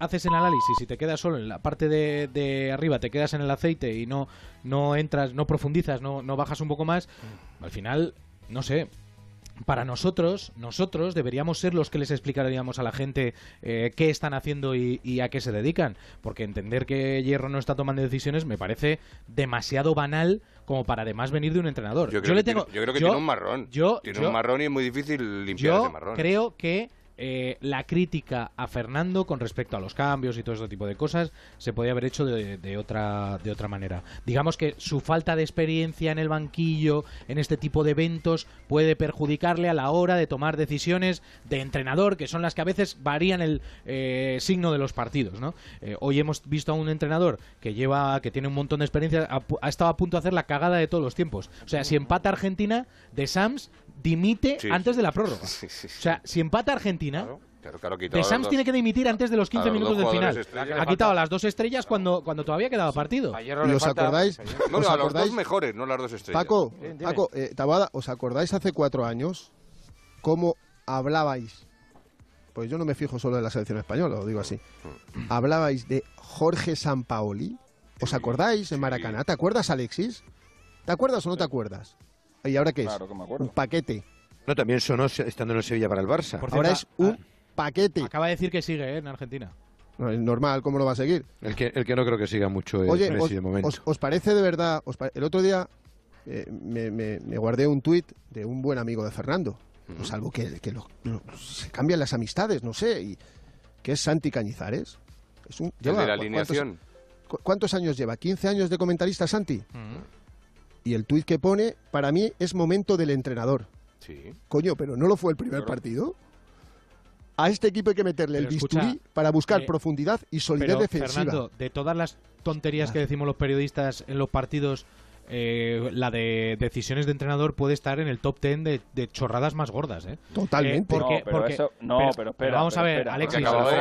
haces el análisis y te quedas solo en la parte de arriba, te quedas en el aceite y no entras, no profundizas, no bajas un poco más, al final, no sé. Para nosotros deberíamos ser los que les explicaríamos a la gente qué están haciendo y a qué se dedican, porque entender que Hierro no está tomando decisiones me parece demasiado banal como para además venir de un entrenador. Yo creo que tiene un marrón. Tiene un marrón y es muy difícil limpiar ese marrón. Yo creo que la crítica a Fernando con respecto a los cambios y todo ese tipo de cosas se podía haber hecho de otra manera. Digamos que su falta de experiencia en el banquillo, en este tipo de eventos, puede perjudicarle a la hora de tomar decisiones de entrenador, que son las que a veces varían el signo de los partidos, ¿no? Hoy hemos visto a un entrenador que tiene un montón de experiencia, ha estado a punto de hacer la cagada de todos los tiempos. O sea, si empata Argentina, De Sams dimite antes de la prórroga. O sea, si empata Argentina, claro, De Sams tiene que dimitir antes de los 15 minutos del final. Ha quitado a las 2 estrellas cuando todavía quedaba partido. ¿Y os acordáis? No, a los dos mejores, no las 2 estrellas. Paco, Taboada, ¿os acordáis hace 4 años cómo hablabais? Pues yo no me fijo solo en la selección española, lo digo así. Hablabais de Jorge Sampaoli. ¿Os acordáis en Maracaná? ¿Te acuerdas, Alexis? ¿Te acuerdas o no te acuerdas? ¿Y ahora qué es? Claro que me acuerdo. Un paquete. No, también sonó estando en el Sevilla para el Barça. Ahora es un paquete. Acaba de decir que sigue en Argentina. No, es normal, ¿cómo lo va a seguir? El que no creo que siga mucho es Messi de momento. ¿Os parece de verdad? El otro día me guardé un tuit de un buen amigo de Fernando, salvo que se cambian las amistades, no sé, y que es Santi Cañizares. ¿El de la alineación? ¿Cuántos años lleva? ¿15 años de comentarista, Santi? Y el tuit que pone, para mí, es momento del entrenador. Sí. Coño, pero ¿no lo fue el primer partido? A este equipo hay que meterle el bisturí para buscar profundidad y solidez defensiva. Fernando, de todas las tonterías que decimos los periodistas en los partidos, la de decisiones de entrenador puede estar en el top 10 de chorradas más gordas, ¿eh? Totalmente. Pero vamos a ver, Alexis,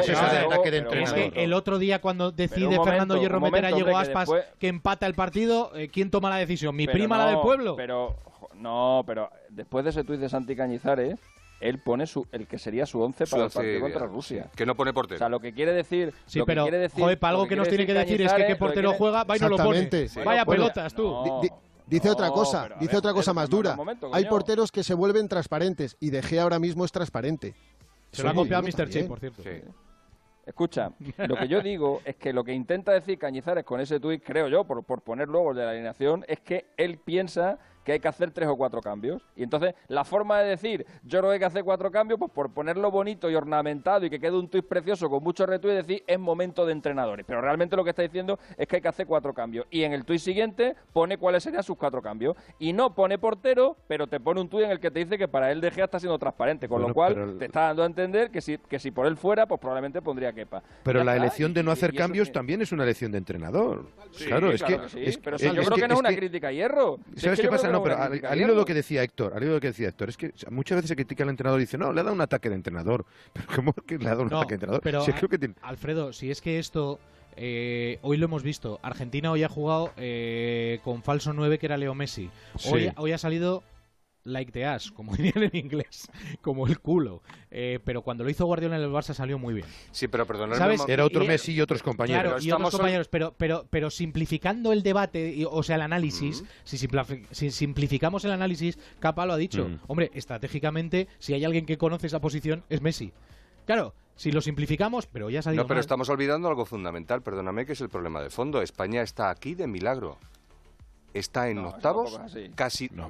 es que el otro día cuando decide Fernando Hierro meter a Diego Aspas que empata el partido, ¿quién toma la decisión? ¿Mi prima, la del pueblo? Pero después de ese tuit de Santi Cañizares, él pone el que sería su 11 para el partido contra Rusia. Que no pone portero. O sea, lo que quiere decir... Sí, pero, joder, para algo que nos tiene que decir es que qué portero juega, va y no lo pone. Vaya pelotas, tú. Dice otra cosa más dura. Hay porteros que se vuelven transparentes y De Gea ahora mismo es transparente. Se lo ha copiado Mr. Che, por cierto. Escucha, lo que yo digo es que lo que intenta decir Cañizares con ese tuit, creo yo, por poner luego el de la alineación, es que él piensa que hay que hacer 3 o 4 cambios. Y entonces la forma de decir yo creo que hay que hacer 4 cambios, pues por ponerlo bonito y ornamentado y que quede un tuit precioso con mucho retweet, decir es momento de entrenadores. Pero realmente lo que está diciendo es que hay que hacer 4 cambios. Y en el tuit siguiente pone cuáles serían sus 4 cambios. Y no pone portero, pero te pone un tuit en el que te dice que para él De Gea está siendo transparente. Con lo cual te está dando a entender que si por él fuera, pues probablemente pondría Kepa. Pero ya la está, elección de no hacer cambios también es una elección de entrenador. Sí, claro, pero yo creo que no es una crítica a Hierro. ¿Sabes qué pasa? No, pero al hilo de lo que decía Héctor, es que muchas veces se critica al entrenador y dice, no, le ha dado un ataque de entrenador. Pero ¿cómo que le ha dado un ataque de entrenador? Pero, creo que tiene... Alfredo, si es que esto hoy lo hemos visto. Argentina hoy ha jugado con falso 9 que era Leo Messi. Hoy ha salido like the ass, como dirían en inglés, como el culo. Pero cuando lo hizo Guardiola en el Barça salió muy bien. Sí, pero perdonadme. Era otro Messi y otros compañeros. Claro, y otros compañeros, pero simplificando el debate, o sea, el análisis, si simplificamos el análisis, Capa lo ha dicho. Hombre, estratégicamente, si hay alguien que conoce esa posición, es Messi. Claro, si lo simplificamos, pero ya salió. No, pero estamos olvidando algo fundamental, perdóname, que es el problema de fondo. España está aquí de milagro. Está en octavos, casi de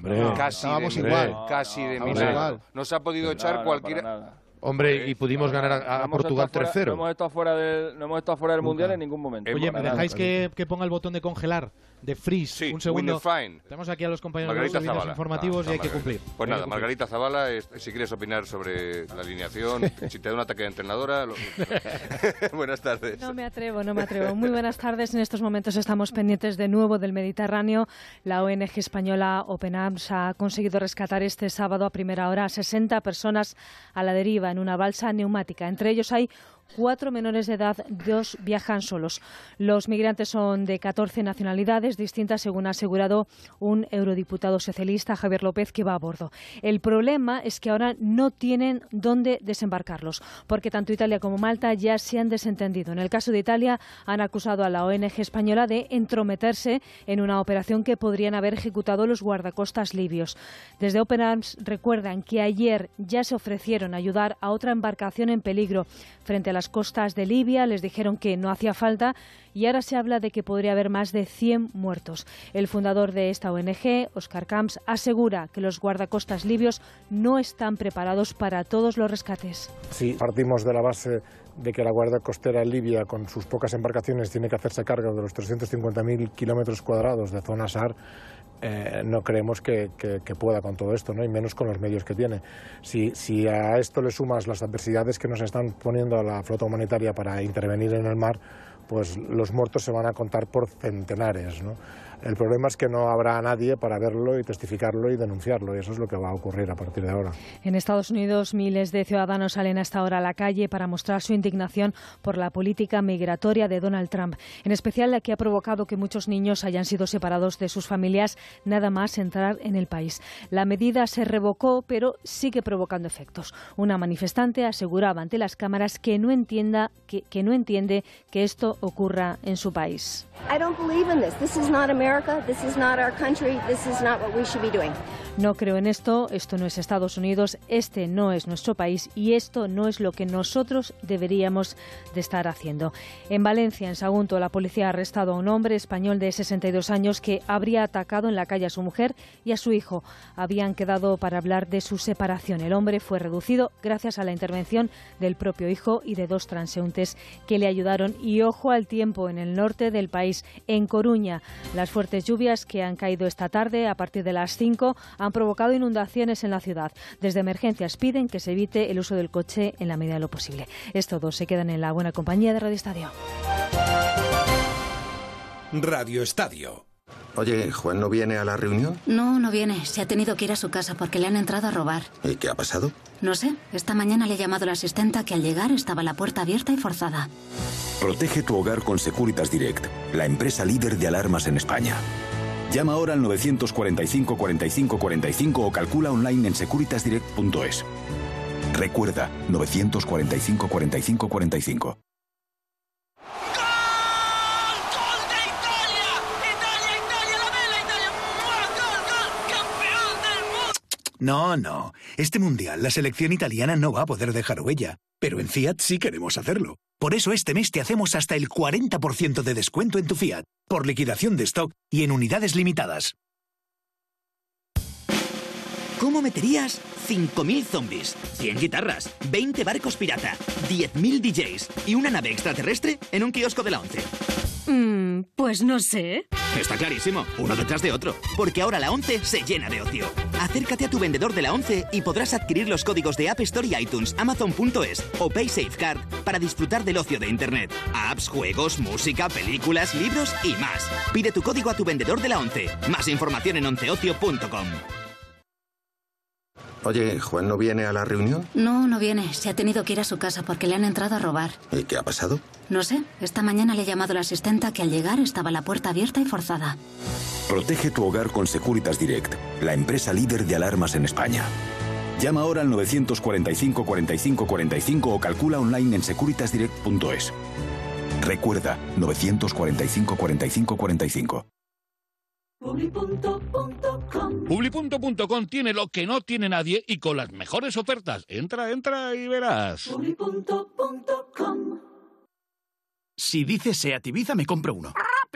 milagro. No se ha podido echar cualquiera. Hombre, y pudimos ganar a Portugal 3-0. No hemos estado fuera del Mundial en ningún momento. Oye, ¿me dejáis que ponga el botón de congelar? De freeze, sí, un segundo. Tenemos aquí a los compañeros de los servicios informativos y hay que cumplir. Pues nada, Margarita Zavala, si quieres opinar sobre la alineación, si te da un ataque de entrenadora. Buenas tardes. No me atrevo. Muy buenas tardes. En estos momentos estamos pendientes de nuevo del Mediterráneo. La ONG española Open Arms ha conseguido rescatar este sábado a primera hora a 60 personas a la deriva en una balsa neumática. Entre ellos hay 4 menores de edad, 2 viajan solos. Los migrantes son de 14 nacionalidades distintas, según ha asegurado un eurodiputado socialista, Javier López, que va a bordo. El problema es que ahora no tienen dónde desembarcarlos, porque tanto Italia como Malta ya se han desentendido. En el caso de Italia, han acusado a la ONG española de entrometerse en una operación que podrían haber ejecutado los guardacostas libios. Desde Open Arms recuerdan que ayer ya se ofrecieron a ayudar a otra embarcación en peligro frente a las costas de Libia. Les dijeron que no hacía falta y ahora se habla de que podría haber más de 100 muertos. El fundador de esta ONG, Oscar Camps, asegura que los guardacostas libios no están preparados para todos los rescates. Sí, partimos de la base de que la Guardia Costera libia, con sus pocas embarcaciones, tiene que hacerse cargo de los 350.000 kilómetros cuadrados de zona SAR. No creemos que pueda con todo esto, ¿no? Y menos con los medios que tiene. Si a esto le sumas las adversidades que nos están poniendo a la flota humanitaria para intervenir en el mar, pues los muertos se van a contar por centenares, ¿no? El problema es que no habrá nadie para verlo y testificarlo y denunciarlo, y eso es lo que va a ocurrir a partir de ahora. En Estados Unidos, miles de ciudadanos salen a esta hora a la calle para mostrar su indignación por la política migratoria de Donald Trump, en especial la que ha provocado que muchos niños hayan sido separados de sus familias nada más entrar en el país. La medida se revocó, pero sigue provocando efectos. Una manifestante aseguraba ante las cámaras que no entiende que esto ocurra en su país. No creo en esto no es Estados Unidos, este no es nuestro país y esto no es lo que nosotros deberíamos de estar haciendo. En Valencia, en Sagunto, la policía ha arrestado a un hombre español de 62 años que habría atacado en la calle a su mujer y a su hijo. Habían quedado para hablar de su separación. El hombre fue reducido gracias a la intervención del propio hijo y de 2 transeúntes que le ayudaron. Y ojo al tiempo en el norte del país, en Coruña. Las fuertes lluvias que han caído esta tarde a partir de las 5 han provocado inundaciones en la ciudad. Desde emergencias piden que se evite el uso del coche en la medida de lo posible. Es todo. Se quedan en la buena compañía de Radio Estadio. Radio Estadio. Oye, ¿Juan no viene a la reunión? No viene. Se ha tenido que ir a su casa porque le han entrado a robar. ¿Y qué ha pasado? No sé. Esta mañana le ha llamado la asistenta que al llegar estaba la puerta abierta y forzada. Protege tu hogar con Securitas Direct, la empresa líder de alarmas en España. Llama ahora al 945 45 45 o calcula online en securitasdirect.es. Recuerda, 945 45 45. No. Este mundial la selección italiana no va a poder dejar huella. Pero en Fiat sí queremos hacerlo. Por eso este mes te hacemos hasta el 40% de descuento en tu Fiat, por liquidación de stock y en unidades limitadas. ¿Cómo meterías 5.000 zombies, 100 guitarras, 20 barcos pirata, 10.000 DJs y una nave extraterrestre en un kiosco de la ONCE? Pues no sé. Está clarísimo, uno detrás de otro, porque ahora la ONCE se llena de ocio. Acércate a tu vendedor de la ONCE y podrás adquirir los códigos de App Store y iTunes, Amazon.es o PaySafeCard para disfrutar del ocio de Internet. Apps, juegos, música, películas, libros y más. Pide tu código a tu vendedor de la ONCE. Más información en onceocio.com. Oye, ¿Juan no viene a la reunión? No viene. Se ha tenido que ir a su casa porque le han entrado a robar. ¿Y qué ha pasado? No sé. Esta mañana le ha llamado la asistenta que al llegar estaba la puerta abierta y forzada. Protege tu hogar con Securitas Direct, la empresa líder de alarmas en España. Llama ahora al 945 45 45 o calcula online en securitasdirect.es. Recuerda, 945 45 45. Publi.com tiene lo que no tiene nadie y con las mejores ofertas. Entra y verás. Publi.com. Si dices Seat Ibiza, me compro uno.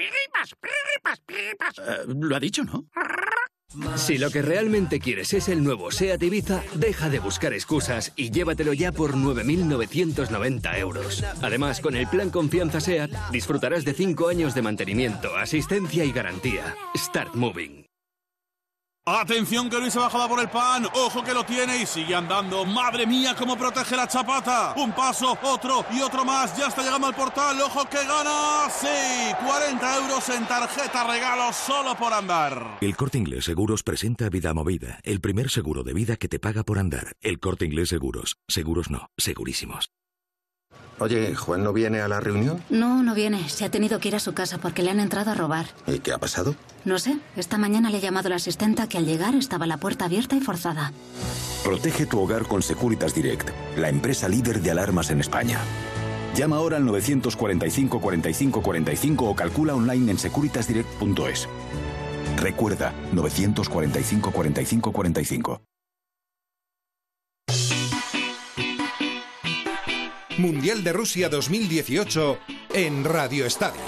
Lo ha dicho, ¿no? Si lo que realmente quieres es el nuevo Seat Ibiza, deja de buscar excusas y llévatelo ya por 9.990 euros. Además, con el plan Confianza Seat, disfrutarás de 5 años de mantenimiento, asistencia y garantía. Start moving. Atención que Luis se bajaba por el pan, ojo que lo tiene y sigue andando. Madre mía, cómo protege la chapata. Un paso, otro y otro más, ya está llegando al portal, ojo que gana. Sí, 40 euros en tarjeta regalo solo por andar. El Corte Inglés Seguros presenta Vida Movida, el primer seguro de vida que te paga por andar. El Corte Inglés Seguros, seguros no, segurísimos. Oye, ¿Juan no viene a la reunión? No, no viene. Se ha tenido que ir a su casa porque le han entrado a robar. ¿Y qué ha pasado? No sé. Esta mañana le ha llamado la asistenta que al llegar estaba la puerta abierta y forzada. Protege tu hogar con Securitas Direct, la empresa líder de alarmas en España. Llama ahora al 945 45 45 o calcula online en securitasdirect.es. Recuerda, 945 45 45. Mundial de Rusia 2018 en Radio Estadio.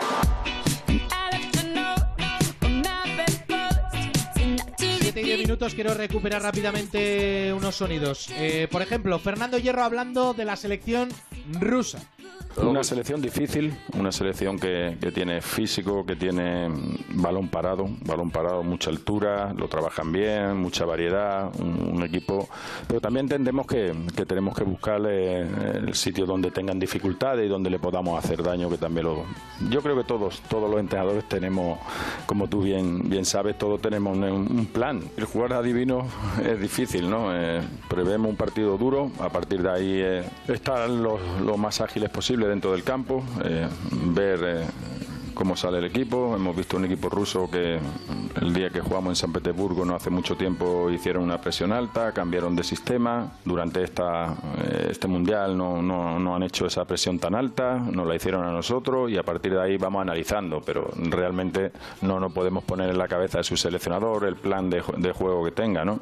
7 y 10 minutos, quiero recuperar rápidamente unos sonidos. Por ejemplo, Fernando Hierro hablando de la selección rusa. Una selección difícil, una selección que tiene físico, que tiene balón parado, mucha altura, lo trabajan bien, mucha variedad, un equipo, pero también entendemos que tenemos que buscarle el sitio donde tengan dificultades y donde le podamos hacer daño, que también yo creo que todos los entrenadores tenemos, como tú bien sabes, todos tenemos un plan. El jugar adivino es difícil, ¿no? Prevemos un partido duro, a partir de ahí estar lo más ágiles posible dentro del campo, ver cómo sale el equipo. Hemos visto un equipo ruso que el día que jugamos en San Petersburgo no hace mucho tiempo hicieron una presión alta, cambiaron de sistema. Durante este mundial no han hecho esa presión tan alta, nos la hicieron a nosotros y a partir de ahí vamos analizando, pero realmente no podemos poner en la cabeza de su seleccionador el plan de juego que tenga, ¿no?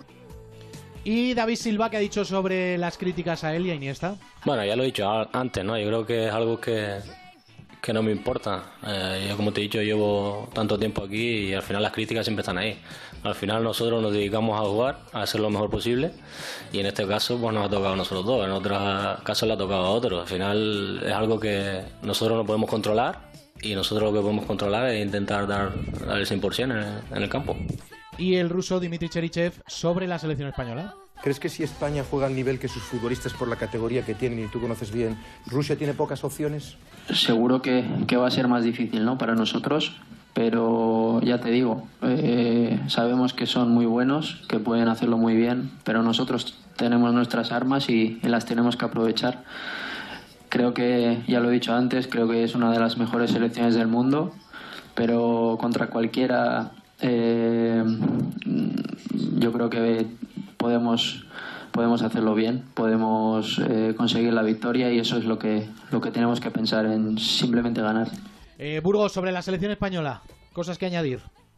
Y David Silva, ¿qué ha dicho sobre las críticas a él y a Iniesta? Bueno, ya lo he dicho antes, ¿no? Yo creo que es algo que no me importa. Yo, como te he dicho, llevo tanto tiempo aquí y al final las críticas siempre están ahí. Al final nosotros nos dedicamos a jugar, a hacer lo mejor posible y en este caso pues nos ha tocado a nosotros dos, en otros casos le ha tocado a otros. Al final es algo que nosotros no podemos controlar y nosotros lo que podemos controlar es intentar dar el 100% en el campo. Y el ruso Dmitry Cheryshev sobre la selección española. ¿Crees que si España juega al nivel que sus futbolistas por la categoría que tienen y tú conoces bien, Rusia tiene pocas opciones? Seguro que va a ser más difícil, ¿no?, para nosotros, pero ya te digo, sabemos que son muy buenos, que pueden hacerlo muy bien, pero nosotros tenemos nuestras armas y las tenemos que aprovechar. Creo que, ya lo he dicho antes, creo que es una de las mejores selecciones del mundo, pero contra cualquiera yo creo que podemos hacerlo bien, podemos conseguir la victoria y eso es lo que tenemos que pensar, en simplemente ganar. Burgos, sobre la selección española, cosas que añadir.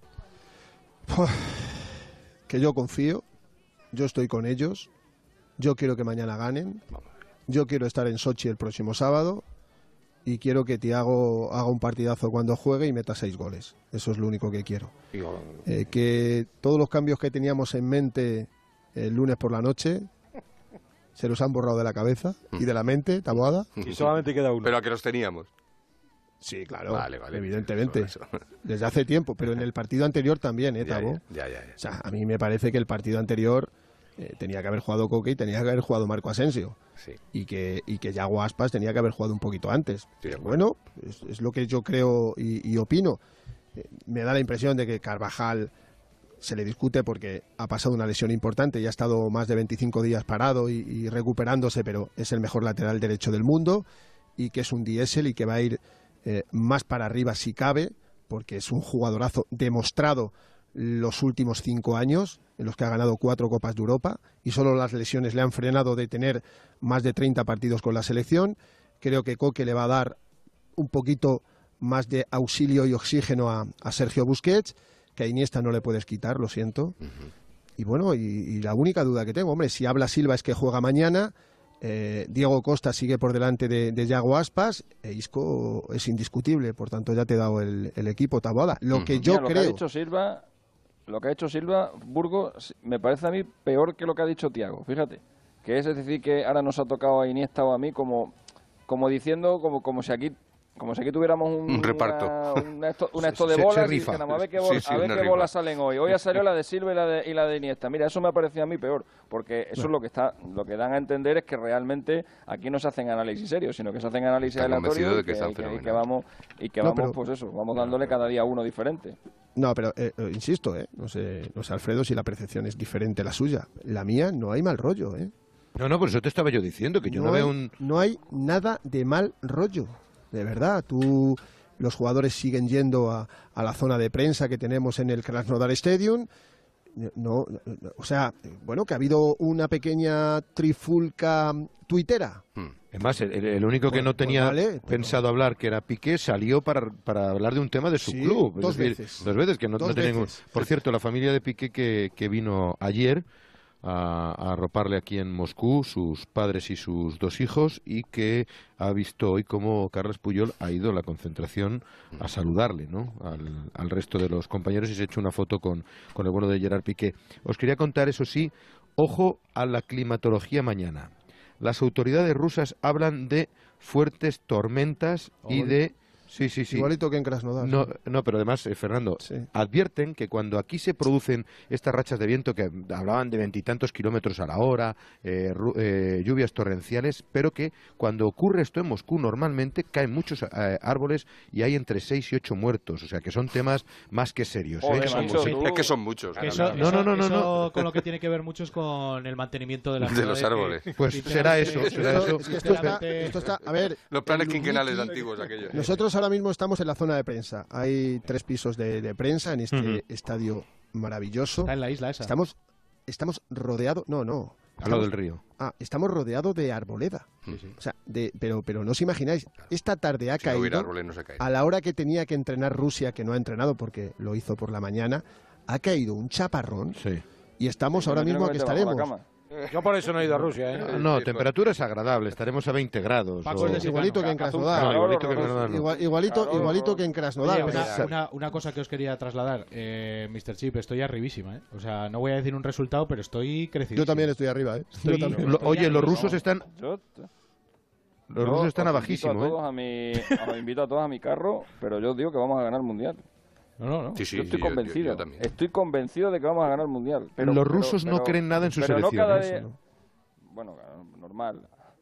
Que yo confío, yo estoy con ellos, yo quiero que mañana ganen, yo quiero estar en Sochi el próximo sábado y quiero que Thiago haga un partidazo cuando juegue y meta 6 goles. Eso es lo único que quiero. Que todos los cambios que teníamos en mente el lunes por la noche se los han borrado de la cabeza y de la mente, Taboada. Y solamente queda uno. Pero a que los teníamos. Sí, claro, vale, evidentemente. Eso. Desde hace tiempo, pero en el partido anterior también, Tabo. Ya. O sea, a mí me parece que el partido anterior tenía que haber jugado Coque y tenía que haber jugado Marco Asensio. Sí. Y que Yago Aspas tenía que haber jugado un poquito antes. Sí, bueno, es lo que yo creo y opino. Me da la impresión de que Carvajal se le discute porque ha pasado una lesión importante y ha estado más de 25 días parado y recuperándose, pero es el mejor lateral derecho del mundo y que es un diésel y que va a ir más para arriba si cabe, porque es un jugadorazo demostrado los últimos 5 años, en los que ha ganado 4 Copas de Europa y solo las lesiones le han frenado de tener más de 30 partidos con la selección. Creo que Coque le va a dar un poquito más de auxilio y oxígeno a Sergio Busquets, que a Iniesta no le puedes quitar, lo siento. Y bueno, y la única duda que tengo, hombre, si habla Silva es que juega mañana, Diego Costa sigue por delante de Yago Aspas, e Isco es indiscutible, por tanto ya te he dado el equipo, Taboada. Lo que yo creo... Lo que ha hecho Silva, Burgos, me parece a mí peor que lo que ha dicho Thiago, fíjate. Que es decir, que ahora nos ha tocado a Iniesta o a mí como diciendo, como si aquí tuviéramos un reparto, un esto de bolas y dijéramos, a ver qué bolas salen hoy. Hoy ha salido la de Silva y la de Iniesta. Mira, eso me ha parecido a mí peor, porque eso es lo que dan a entender es que realmente aquí no se hacen análisis serios, sino que se hacen análisis aleatorios y que vamos, pues eso, vamos dándole cada día uno diferente. No, pero insisto, no sé, Alfredo, si la percepción es diferente a la suya. La mía no hay mal rollo, No, por eso te estaba yo diciendo, que yo no veo un... No hay nada de mal rollo, de verdad. Los jugadores siguen yendo a la zona de prensa que tenemos en el Krasnodar Stadium. O sea, bueno, que ha habido una pequeña trifulca tuitera. Además, el único que no tenía pensado hablar, que era Piqué, salió para hablar de un tema de su club. Dos veces, que no tenía ningún... Por cierto, la familia de Piqué que vino ayer a arroparle aquí en Moscú, sus padres y sus 2 hijos, y que ha visto hoy cómo Carles Puyol ha ido a la concentración a saludarle, ¿no?, al resto de los compañeros, y se ha hecho una foto con el bueno de Gerard Piqué. Os quería contar, eso sí, ojo a la climatología mañana. Las autoridades rusas hablan de fuertes tormentas y de... Sí. Igualito que en Krasnodar. No, pero además, Fernando, advierten que cuando aquí se producen estas rachas de viento, que hablaban de 20 y tantos kilómetros a la hora, lluvias torrenciales, pero que cuando ocurre esto en Moscú normalmente caen muchos árboles y hay entre 6 y 8 muertos, o sea que son temas más que serios. Es que son muchos. No. Con lo que tiene que ver mucho es con el mantenimiento de los árboles. Pues será eso. Es que esto está, a ver, los planes quinquenales antiguos aquellos. Nosotros ahora mismo estamos en la zona de prensa. Hay 3 pisos de prensa en este estadio maravilloso. Está en la isla esa. Estamos rodeados... No. Al lado del río. Estamos rodeados de arboleda. O sea, pero no os imagináis, esta tarde ha caído, a la hora que tenía que entrenar Rusia, que no ha entrenado porque lo hizo por la mañana, ha caído un chaparrón y estamos ahora mismo que estaremos. Yo por eso no he ido a Rusia, ¿eh? No, temperatura es agradable, estaremos a 20 grados. Igualito que en Krasnodar. Igualito que en Krasnodar. Una cosa que os quería trasladar, Mr. Chip, estoy arribísima, ¿eh? O sea, no voy a decir un resultado, pero estoy crecido. Yo también estoy arriba, ¿eh? Oye, los rusos están... Los rusos están a bajísimo, invito a todos a mi carro, pero yo digo que vamos a ganar el Mundial. No. Sí, yo estoy convencido. Yo también. Estoy convencido de que vamos a ganar el Mundial. Los rusos no creen nada en su selección. Bueno, normal.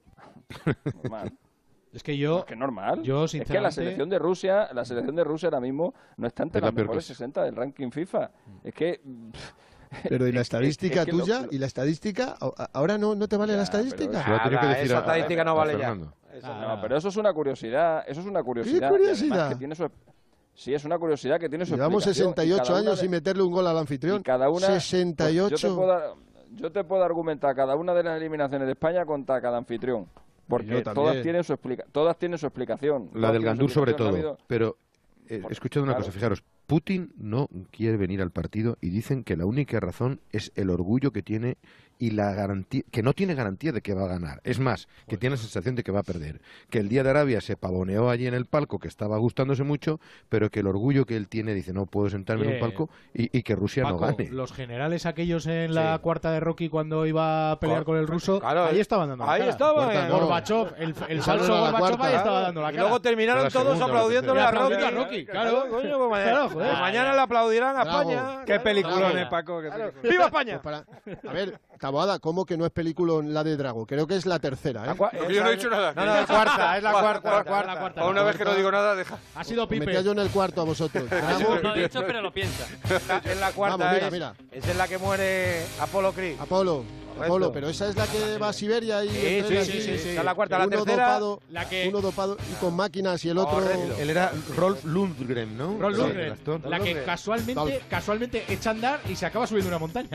Es que yo... normal. Sinceramente... Es que la selección de Rusia ahora mismo no está entre las mejores 60 del ranking FIFA. Es que... Pero ¿y la estadística tuya? ¿Y la estadística? ¿Ahora no te vale la estadística? Esa estadística no vale ya. No, pero eso es una curiosidad. ¿Qué curiosidad? Sí, es una curiosidad que tiene su Llevamos 68 años sin meterle un gol al anfitrión. Y cada una, 68. Pues yo te puedo argumentar cada una de las eliminaciones de España contra cada anfitrión. Porque todas tienen su explicación. La del Gandur sobre todo. Pero, escuchad una cosa, fijaros. Putin no quiere venir al partido y dicen que la única razón es el orgullo que tiene y la garantía, que no tiene garantía de que va a ganar. Es más, que tiene la sensación de que va a perder. Que el día de Arabia se pavoneó allí en el palco, que estaba gustándose mucho, pero que el orgullo que él tiene, dice, no puedo sentarme en un palco y que Rusia no gane. Los generales aquellos en la cuarta de Rocky cuando iba a pelear con el ruso, ahí estaban dando la cara. Ahí estaban. Gorbachev, el falso Gorbachev ahí estaba dando la cara. Y luego terminaron todos aplaudiéndole a Rocky. Claro, coño, mañana le aplaudirán a España. Qué peliculones, Paco. ¡Viva España! A ver, Taboada, ¿cómo que no es peliculón la de Drago? Creo que es la tercera, ¿eh? Yo no he dicho nada. No, la cuarta, es la cuarta. A una vez que no digo nada, deja. Ha sido Pipe. Me metía yo en el cuarto a vosotros. No lo he dicho, pero lo piensa. Es la cuarta. Vamos, mira. Es en la que muere Apolo Creed. Apolo, pero esa es la que va a Siberia y... Sí. Esa es la cuarta. La tercera... Uno dopado y con máquinas y el otro... Él era Rolf Lundgren, ¿no? Rolf Lundgren. La que casualmente echa a andar y se acaba subiendo una montaña.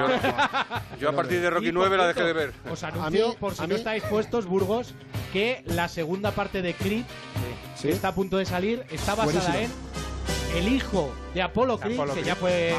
Yo a partir de Rocky 9 la dejé de ver. Os anuncio, por si no estáis puestos, Burgos, que la segunda parte de Creed, que está a punto de salir, está basada en el hijo de Apollo Creed, que ya fue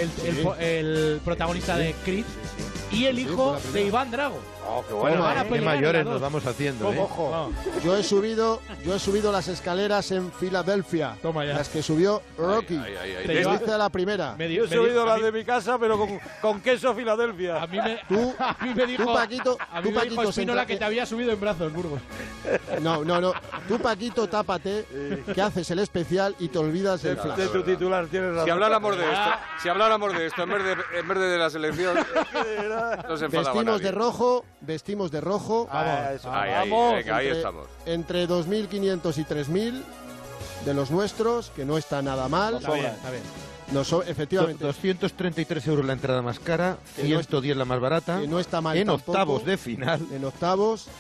el protagonista de Creed, y el hijo de Iván Drago. Qué bueno, qué mayores nos vamos haciendo, Yo he subido las escaleras en Filadelfia. Toma ya. Las que subió Rocky. Te hice la primera. Yo he subido las de mi casa, pero con queso Filadelfia. A mí me dijo Paquito, Espínola que te había subido en brazos, Burgos. No. Tú, Paquito, tápate, que haces el especial y te olvidas del flash. De tu titular, tienes razón. Si habláramos de esto, en vez de la selección, nos enfadaba Vestimos de rojo. Vamos. Ahí estamos. Entre 2.500 y 3.000 de los nuestros, que no está nada mal. Está bien. Efectivamente. 233 euros la entrada más cara, 110 la más barata. Que no está mal en tampoco, octavos de final. En octavos.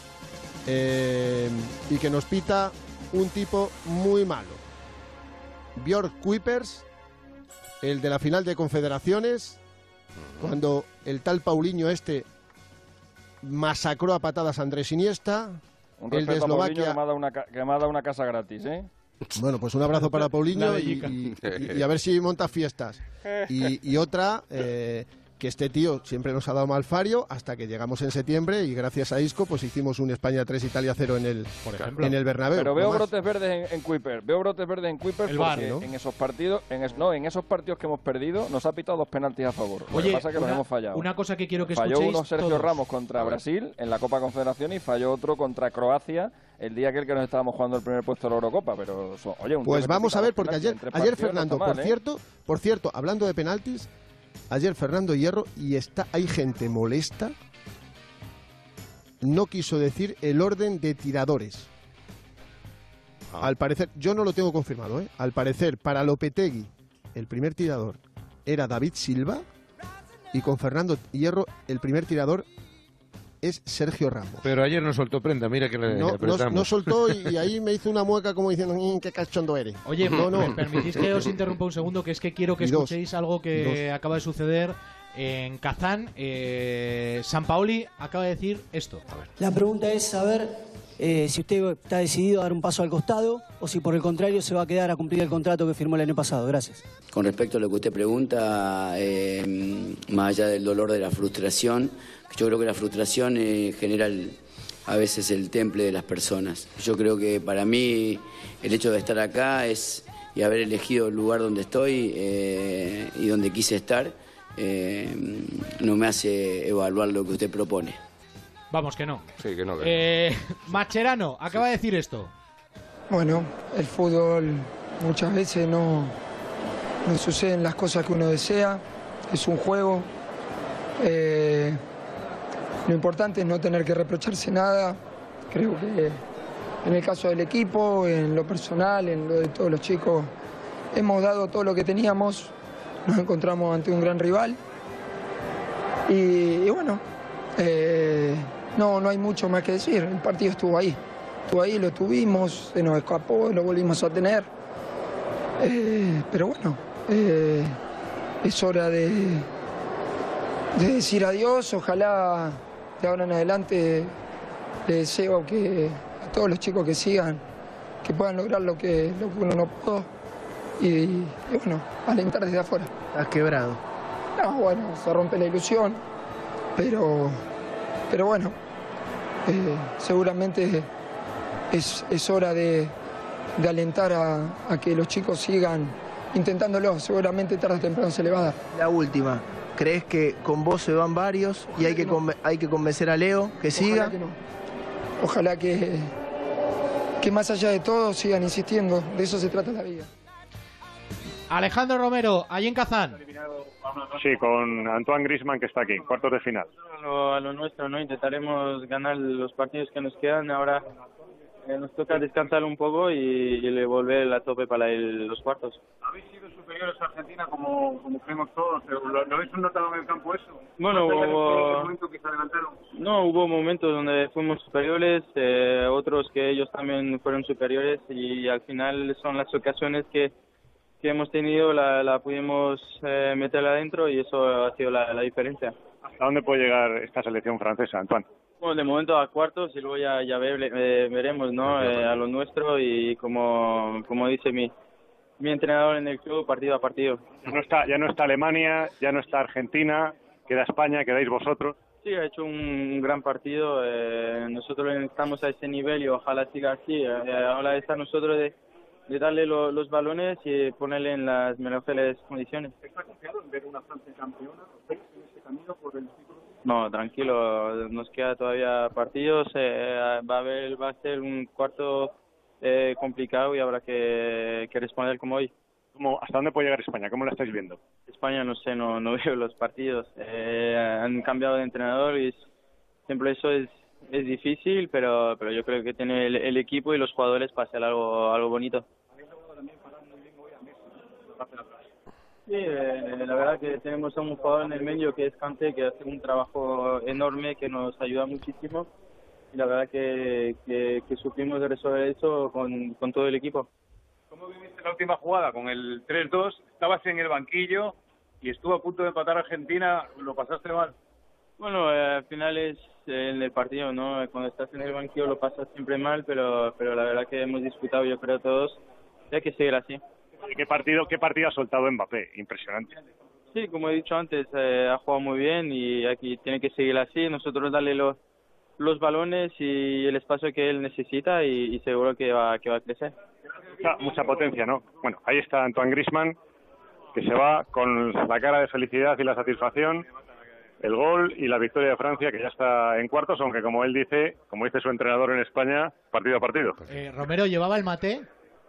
Y que nos pita un tipo muy malo. Björn Kuipers, el de la final de Confederaciones, cuando el tal Paulinho masacró a patadas a Andrés Iniesta. Un el de respeto a Paulinho, Eslovaquia. que me ha dado una casa gratis, ¿eh? Bueno, pues un abrazo para Paulinho y a ver si monta fiestas. Y otra, que este tío siempre nos ha dado malfario hasta que llegamos en septiembre y gracias a Isco pues hicimos un España 3, Italia 0 en el Bernabéu. Pero veo brotes verdes en Kuipers. Veo brotes verdes en Kuipers porque VAR, ¿no? en esos partidos, en esos partidos que hemos perdido nos ha pitado 2 penaltis a favor. Lo que pasa es que los hemos fallado. Una cosa que quiero que falló escuchéis uno Sergio todos. Ramos contra Brasil en la Copa Confederación y falló otro contra Croacia el día que nos estábamos jugando el primer puesto de la Eurocopa. Pero oye, pues vamos a ver, porque ayer Fernando, no está mal, por cierto, hablando de penaltis, ayer Fernando Hierro, y hay gente molesta, no quiso decir el orden de tiradores. Al parecer, yo no lo tengo confirmado, al parecer para Lopetegui el primer tirador era David Silva y con Fernando Hierro el primer tirador es Sergio Ramos. Pero ayer no soltó prenda, mira que le apretamos. No soltó y ahí me hizo una mueca como diciendo, qué cachondo eres. Oye, ¿me permitís que os interrumpa un segundo? Que es que quiero que escuchéis algo que acaba de suceder en Kazán. Sampaoli acaba de decir esto. A ver. La pregunta es saber si usted está decidido a dar un paso al costado o si por el contrario se va a quedar a cumplir el contrato que firmó el año pasado. Gracias. Con respecto a lo que usted pregunta, más allá del dolor de la frustración, yo creo que la frustración genera a veces el temple de las personas. Yo creo que para mí el hecho de estar acá y haber elegido el lugar donde estoy y donde quise estar, no me hace evaluar lo que usted propone. Vamos, que no. Sí, que no. Mascherano acaba de decir esto. Bueno, el fútbol muchas veces no suceden las cosas que uno desea, es un juego. Lo importante es no tener que reprocharse nada. Creo que en el caso del equipo, en lo personal, en lo de todos los chicos, hemos dado todo lo que teníamos. Nos encontramos ante un gran rival. Y bueno, no hay mucho más que decir. El partido estuvo ahí, lo tuvimos, se nos escapó, lo volvimos a tener. Pero bueno, es hora de decir adiós. Ojalá de ahora en adelante le deseo que a todos los chicos que sigan, que puedan lograr lo que uno no pudo. Y bueno, alentar desde afuera. ¿Estás quebrado? No, bueno, se rompe la ilusión, pero bueno, seguramente es hora de alentar a que los chicos sigan intentándolo. Seguramente tarde o temprano se le va a dar. La última, ¿crees que con vos se van varios y hay que convencer a Leo que siga? Que no. Ojalá que más allá de todo sigan insistiendo, de eso se trata la vida. Alejandro Romero, allí en Kazán. Sí, con Antoine Griezmann que está aquí, cuartos de final. A lo nuestro, ¿no? Intentaremos ganar los partidos que nos quedan. Ahora nos toca descansar un poco y volver a tope para los cuartos. ¿Habéis sido superiores a Argentina como creemos todos? ¿Lo habéis notado en el campo eso? Bueno, hubo momentos donde fuimos superiores, otros que ellos también fueron superiores y al final son las ocasiones que hemos tenido, la pudimos meter adentro y eso ha sido la diferencia. ¿Hasta dónde puede llegar esta selección francesa, Antoine? Bueno, de momento a cuartos y luego ya veremos, ¿no? A lo nuestro y como dice mi entrenador en el club, partido a partido. Ya no está Alemania, ya no está Argentina, queda España, quedáis vosotros. Sí, ha hecho un gran partido. Nosotros estamos a ese nivel y ojalá siga así. Ahora está nosotros de darle los balones y ponerle en las mejores condiciones. ¿Está confiado en ver una Francia campeona? ¿Veis en ese camino por el título? No, tranquilo, nos queda todavía partidos, va a ser un cuarto complicado y habrá que responder como hoy. ¿Hasta dónde puede llegar España? ¿Cómo la estáis viendo? España no sé, no veo los partidos, han cambiado de entrenador y siempre eso es difícil, pero yo creo que tiene el equipo y los jugadores para hacer algo bonito. Sí, la verdad que tenemos a un jugador en el medio que es Kanté, que hace un trabajo enorme, que nos ayuda muchísimo. Y la verdad que supimos de resolver eso con todo el equipo. ¿Cómo viviste la última jugada? Con el 3-2, estabas en el banquillo y estuvo a punto de empatar a Argentina, ¿lo pasaste mal? Bueno, al final es en el partido, ¿no? Cuando estás en el banquillo lo pasas siempre mal, pero la verdad que hemos disputado, yo creo, todos, y hay que seguir así. ¿Qué partido ha soltado Mbappé? Impresionante. Sí, como he dicho antes, ha jugado muy bien y aquí tiene que seguir así, nosotros darle los balones y el espacio que él necesita y seguro que va a crecer. Mucha potencia, ¿no? Bueno, ahí está Antoine Griezmann, que se va con la cara de felicidad y la satisfacción, el gol y la victoria de Francia, que ya está en cuartos, aunque como él dice, como dice su entrenador en España, partido a partido. ¿Romero llevaba el mate?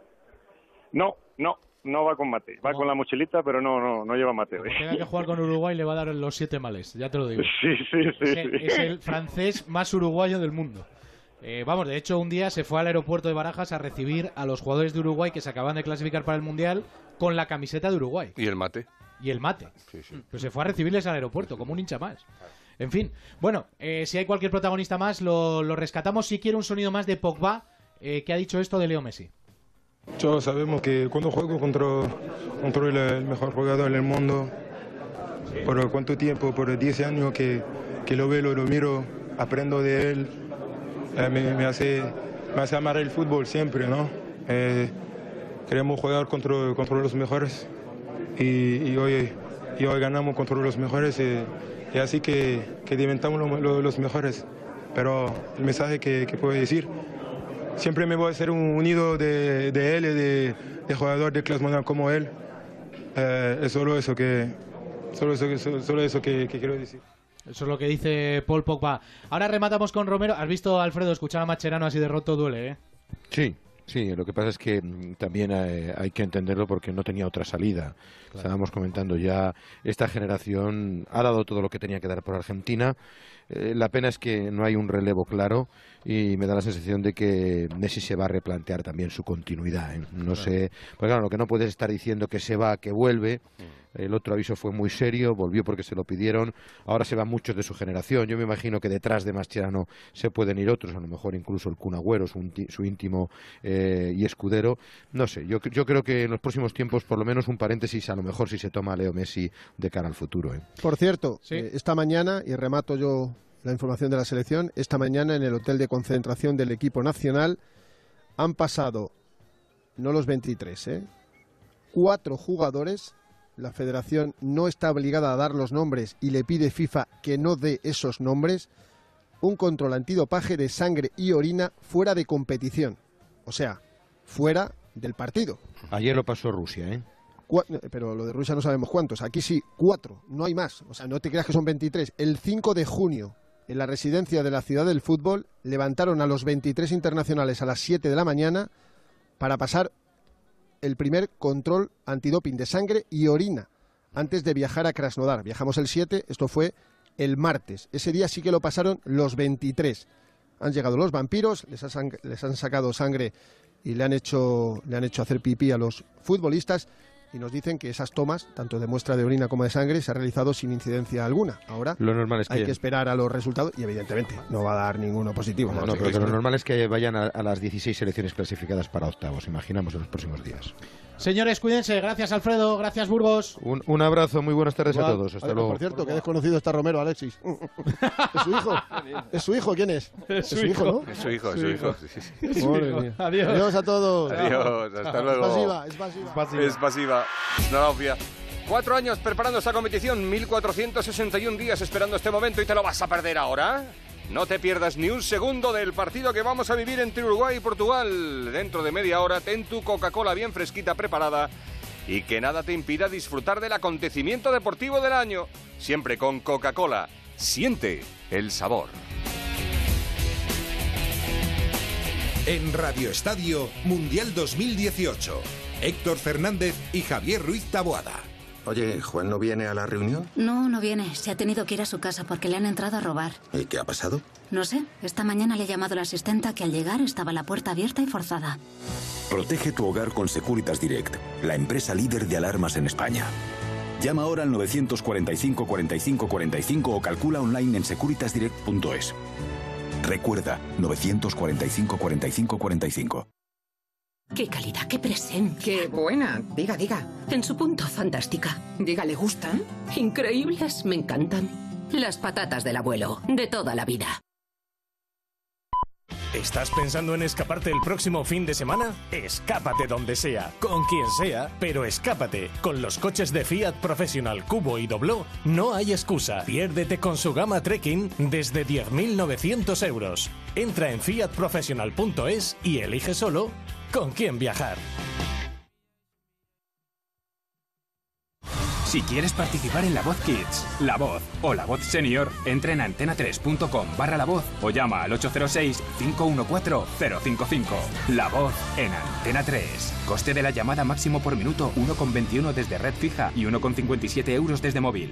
No va con mate, va con la mochilita, pero no lleva mate. Como tenga que jugar con Uruguay le va a dar los 7 males, ya te lo digo. Sí. Es el francés más uruguayo del mundo. De hecho un día se fue al aeropuerto de Barajas a recibir a los jugadores de Uruguay que se acaban de clasificar para el Mundial con la camiseta de Uruguay. ¿Y el mate? Sí. Pues se fue a recibirles al aeropuerto, como un hincha más. En fin, bueno, si hay cualquier protagonista más, lo rescatamos. Si quiere un sonido más de Pogba, que ha dicho esto de Leo Messi. Todos sabemos que cuando juego contra el mejor jugador del mundo, por cuánto tiempo, por 10 años que lo veo, lo miro, aprendo de él, me hace amar el fútbol siempre, ¿no? Queremos jugar contra los mejores y hoy ganamos contra los mejores y así que inventamos los mejores. Pero el mensaje que puedo decir, siempre me voy a ser un unido de él y de jugador de clase mundial como él. Es solo eso que quiero decir. Eso es lo que dice Paul Pogba. Ahora rematamos con Romero. ¿Has visto, Alfredo, escuchar a Mascherano así de roto duele, Sí, lo que pasa es que también hay que entenderlo porque no tenía otra salida. Claro. Estábamos comentando ya, esta generación ha dado todo lo que tenía que dar por Argentina. La pena es que no hay un relevo claro y me da la sensación de que Messi se va a replantear también su continuidad. No sé, pues claro, lo que no puedes estar diciendo que se va, que vuelve. El otro aviso fue muy serio, volvió porque se lo pidieron. Ahora se van muchos de su generación. Yo me imagino que detrás de Mascherano se pueden ir otros, a lo mejor incluso el Kun Agüero, su íntimo y escudero. No sé, yo creo que en los próximos tiempos, por lo menos un paréntesis, a lo mejor si se toma a Leo Messi de cara al futuro. Por cierto, ¿sí? Esta mañana, y remato yo la información de la selección, esta mañana en el hotel de concentración del equipo nacional han pasado, no los 23, 4 jugadores. La federación no está obligada a dar los nombres y le pide FIFA que no dé esos nombres. Un control antidopaje de sangre y orina fuera de competición. O sea, fuera del partido. Ayer lo pasó Rusia, Pero lo de Rusia no sabemos cuántos. Aquí sí, 4, no hay más. O sea, no te creas que son 23. El 5 de junio, en la residencia de la Ciudad del Fútbol, levantaron a los 23 internacionales a las 7 de la mañana para pasar el primer control antidoping de sangre y orina antes de viajar a Krasnodar. Viajamos el 7, esto fue el martes. Ese día sí que lo pasaron los 23. Han llegado los vampiros, les han sacado sangre y le han hecho hacer pipí a los futbolistas y nos dicen que esas tomas, tanto de muestra de orina como de sangre, se ha realizado sin incidencia alguna. Ahora lo normal es que hay que esperar a los resultados y evidentemente no va a dar ninguno positivo. No, pero lo normal es que vayan a las 16 selecciones clasificadas para octavos, imaginamos, en los próximos días. Señores, cuídense. Gracias, Alfredo. Gracias, Burgos. Un abrazo. Muy buenas tardes a todos. Hasta luego. Por cierto, que desconocido está Romero, Alexis. ¿Es su hijo? ¿Es su hijo? ¿Quién es? Es su hijo, ¿no? Es su hijo. Adiós. Adiós a todos. Adiós. Hasta luego. Es pasiva. Nada obvia. 4 años preparando esta competición, 1461 días esperando este momento y te lo vas a perder ahora. No te pierdas ni un segundo del partido que vamos a vivir entre Uruguay y Portugal. Dentro de media hora, ten tu Coca-Cola bien fresquita preparada y que nada te impida disfrutar del acontecimiento deportivo del año. Siempre con Coca-Cola. Siente el sabor. En Radio Estadio, Mundial 2018. Héctor Fernández y Javier Ruiz Taboada. Oye, ¿Juan no viene a la reunión? No viene. Se ha tenido que ir a su casa porque le han entrado a robar. ¿Y qué ha pasado? No sé. Esta mañana le he llamado a la asistenta que al llegar estaba la puerta abierta y forzada. Protege tu hogar con Securitas Direct, la empresa líder de alarmas en España. Llama ahora al 945 45 45 o calcula online en securitasdirect.es. Recuerda, 945 45 45. ¡Qué calidad, qué presencia! ¡Qué buena! Diga, diga. En su punto, fantástica. Diga, ¿le gustan? Increíbles, me encantan. Las patatas del abuelo, de toda la vida. ¿Estás pensando en escaparte el próximo fin de semana? Escápate donde sea, con quien sea, pero escápate. Con los coches de Fiat Professional Cubo y Dobló no hay excusa. Piérdete con su gama Trekking desde 10.900 euros. Entra en fiatprofessional.es y elige solo con quién viajar. Si quieres participar en La Voz Kids, La Voz o La Voz Senior, entra en antena3.com/La Voz o llama al 806-514-055. La Voz en Antena 3. Coste de la llamada máximo por minuto 1,21 desde red fija y 1,57 euros desde móvil.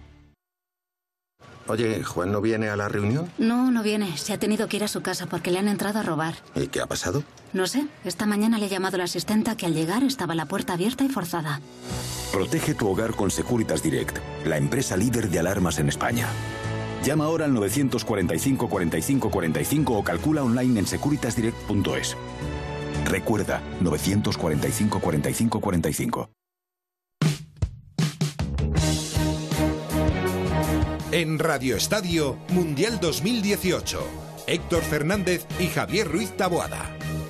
Oye, ¿Juan no viene a la reunión? No, no viene. Se ha tenido que ir a su casa porque le han entrado a robar. ¿Y qué ha pasado? No sé. Esta mañana le ha llamado la asistenta que al llegar estaba la puerta abierta y forzada. Protege tu hogar con Securitas Direct, la empresa líder de alarmas en España. Llama ahora al 945 45 45 o calcula online en securitasdirect.es. Recuerda, 945 45 45. En Radio Estadio, Mundial 2018. Héctor Fernández y Javier Ruiz Taboada.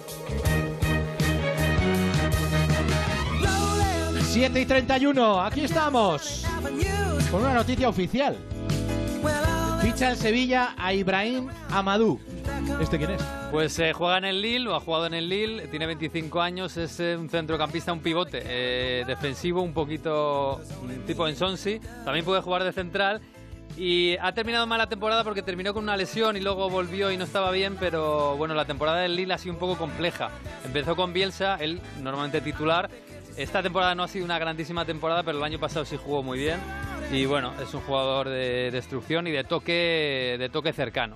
7:31, aquí estamos. Con una noticia oficial. Ficha el Sevilla a Ibrahim Amadou. ¿Este quién es? Pues juega en el Lille, o ha jugado en el Lille, tiene 25 años, es un centrocampista, un pivote defensivo, un poquito tipo Ensonsi. También puede jugar de central. Y ha terminado mal la temporada porque terminó con una lesión y luego volvió y no estaba bien, pero bueno, la temporada del Lille ha sido un poco compleja. Empezó con Bielsa, él normalmente titular. Esta temporada no ha sido una grandísima temporada, pero el año pasado sí jugó muy bien. Y bueno, es un jugador de destrucción y de toque cercano.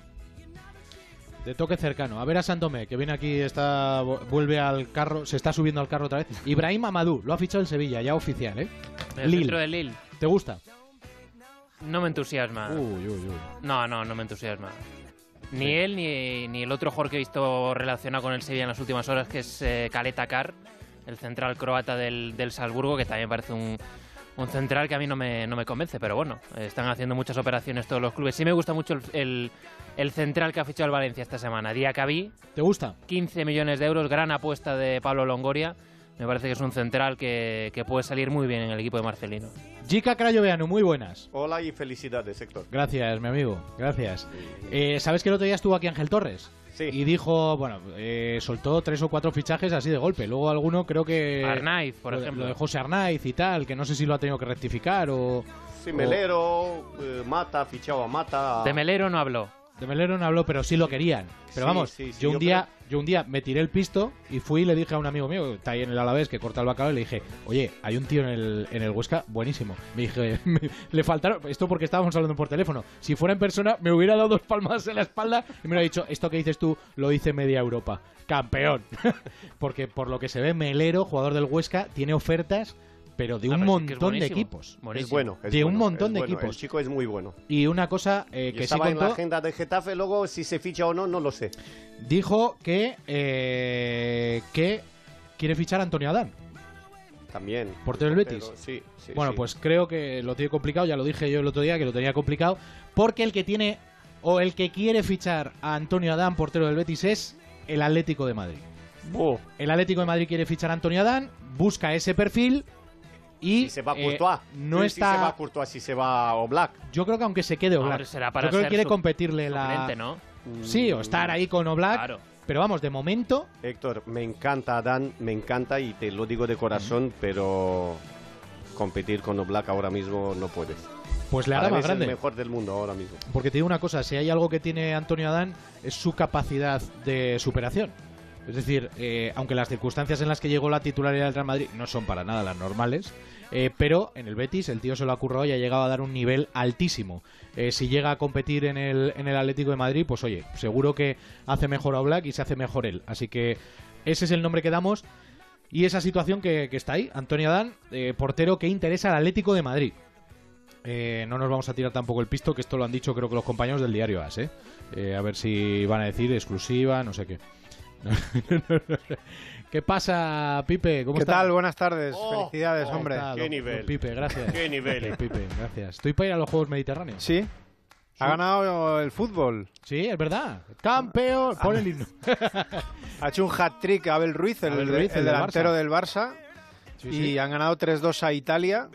De toque cercano. A ver a Santomé, que viene aquí, vuelve al carro, se está subiendo al carro otra vez. Ibrahim Amadou, lo ha fichado el Sevilla, ya oficial, ¿eh? El centro del Lille. ¿Te gusta? No me entusiasma. No me entusiasma. Ni él ni el otro jugador que he visto relacionado con el Sevilla en las últimas horas, que es Caleta Car, el central croata del Salzburgo, que también parece un central que a mí no me convence, pero bueno, están haciendo muchas operaciones todos los clubes. Sí me gusta mucho el central que ha fichado el Valencia esta semana, Diacabí. ¿Te gusta? 15 millones de euros, gran apuesta de Pablo Longoria. Me parece que es un central que puede salir muy bien en el equipo de Marcelino. Jica Crayoveanu, muy buenas. Hola y felicidades, Héctor. Gracias, mi amigo, gracias. ¿Sabes que el otro día estuvo aquí Ángel Torres? Sí. Y dijo, bueno, soltó 3 o 4 fichajes así de golpe. Luego alguno creo que... Arnaiz, por ejemplo. Lo de José Arnaiz y tal, que no sé si lo ha tenido que rectificar o... Sí, Melero, Mata, fichado a Mata... De Melero no habló. De Melero no habló, pero sí lo querían. Pero sí, vamos, sí, yo un día me tiré el pisto y fui y le dije a un amigo mío, que está ahí en el Alavés, que corta el bacalao, y le dije, oye, hay un tío en el Huesca buenísimo. Me dije, le faltaron, esto porque estábamos hablando por teléfono, si fuera en persona me hubiera dado 2 palmas en la espalda y me hubiera dicho, esto que dices tú lo dice media Europa. Campeón. Porque por lo que se ve, Melero, jugador del Huesca, tiene ofertas, pero de un montón de equipos. Es bueno. De un montón de equipos. El chico es muy bueno. Y una cosa que sí estaba contó, en la agenda de Getafe, luego si se ficha o no, no lo sé. Dijo que quiere fichar a Antonio Adán. También. Portero del Betis. Sí, bueno, pues creo que lo tiene complicado, ya lo dije yo el otro día, que lo tenía complicado, porque el que quiere fichar a Antonio Adán, portero del Betis, es el Atlético de Madrid. El Atlético de Madrid quiere fichar a Antonio Adán, busca ese perfil. Y si se va Courtois, no está... si se va Courtois, si se va Oblak. Yo creo que aunque se quede Oblak, será para yo creo que quiere competirle suplente, ¿no? Sí, o estar ahí con Oblak. Claro. Pero vamos, de momento... Héctor, me encanta Adán, me encanta y te lo digo de corazón, pero competir con Oblak ahora mismo no puedes. Pues le hará más grande. Es el mejor del mundo ahora mismo. Porque te digo una cosa, si hay algo que tiene Antonio Adán es su capacidad de superación. Es decir, aunque las circunstancias en las que llegó la titularidad del Real Madrid no son para nada las normales, pero en el Betis el tío se lo ha currado y ha llegado a dar un nivel altísimo. Si llega a competir en el Atlético de Madrid, pues oye, seguro que hace mejor a Oblak y se hace mejor él. Así que ese es el nombre que damos. Y esa situación que está ahí, Antonio Adán, portero que interesa al Atlético de Madrid. No nos vamos a tirar tampoco el pisto, que esto lo han dicho creo que los compañeros del diario AS, a ver si van a decir exclusiva, no sé qué. ¿Qué pasa, Pipe? ¿Cómo ¿Qué estás? tal? Buenas tardes. Felicidades, hombre. Qué nivel. Pipe, gracias. Qué nivel. Pipe, gracias. Estoy para ir a los Juegos Mediterráneos. Sí. Ha ganado el fútbol. Sí, es verdad. Campeón. Pon el himno. Ha hecho un hat-trick Abel Ruiz, el delantero del Barça. Sí, y sí. han ganado 3-2 a Italia.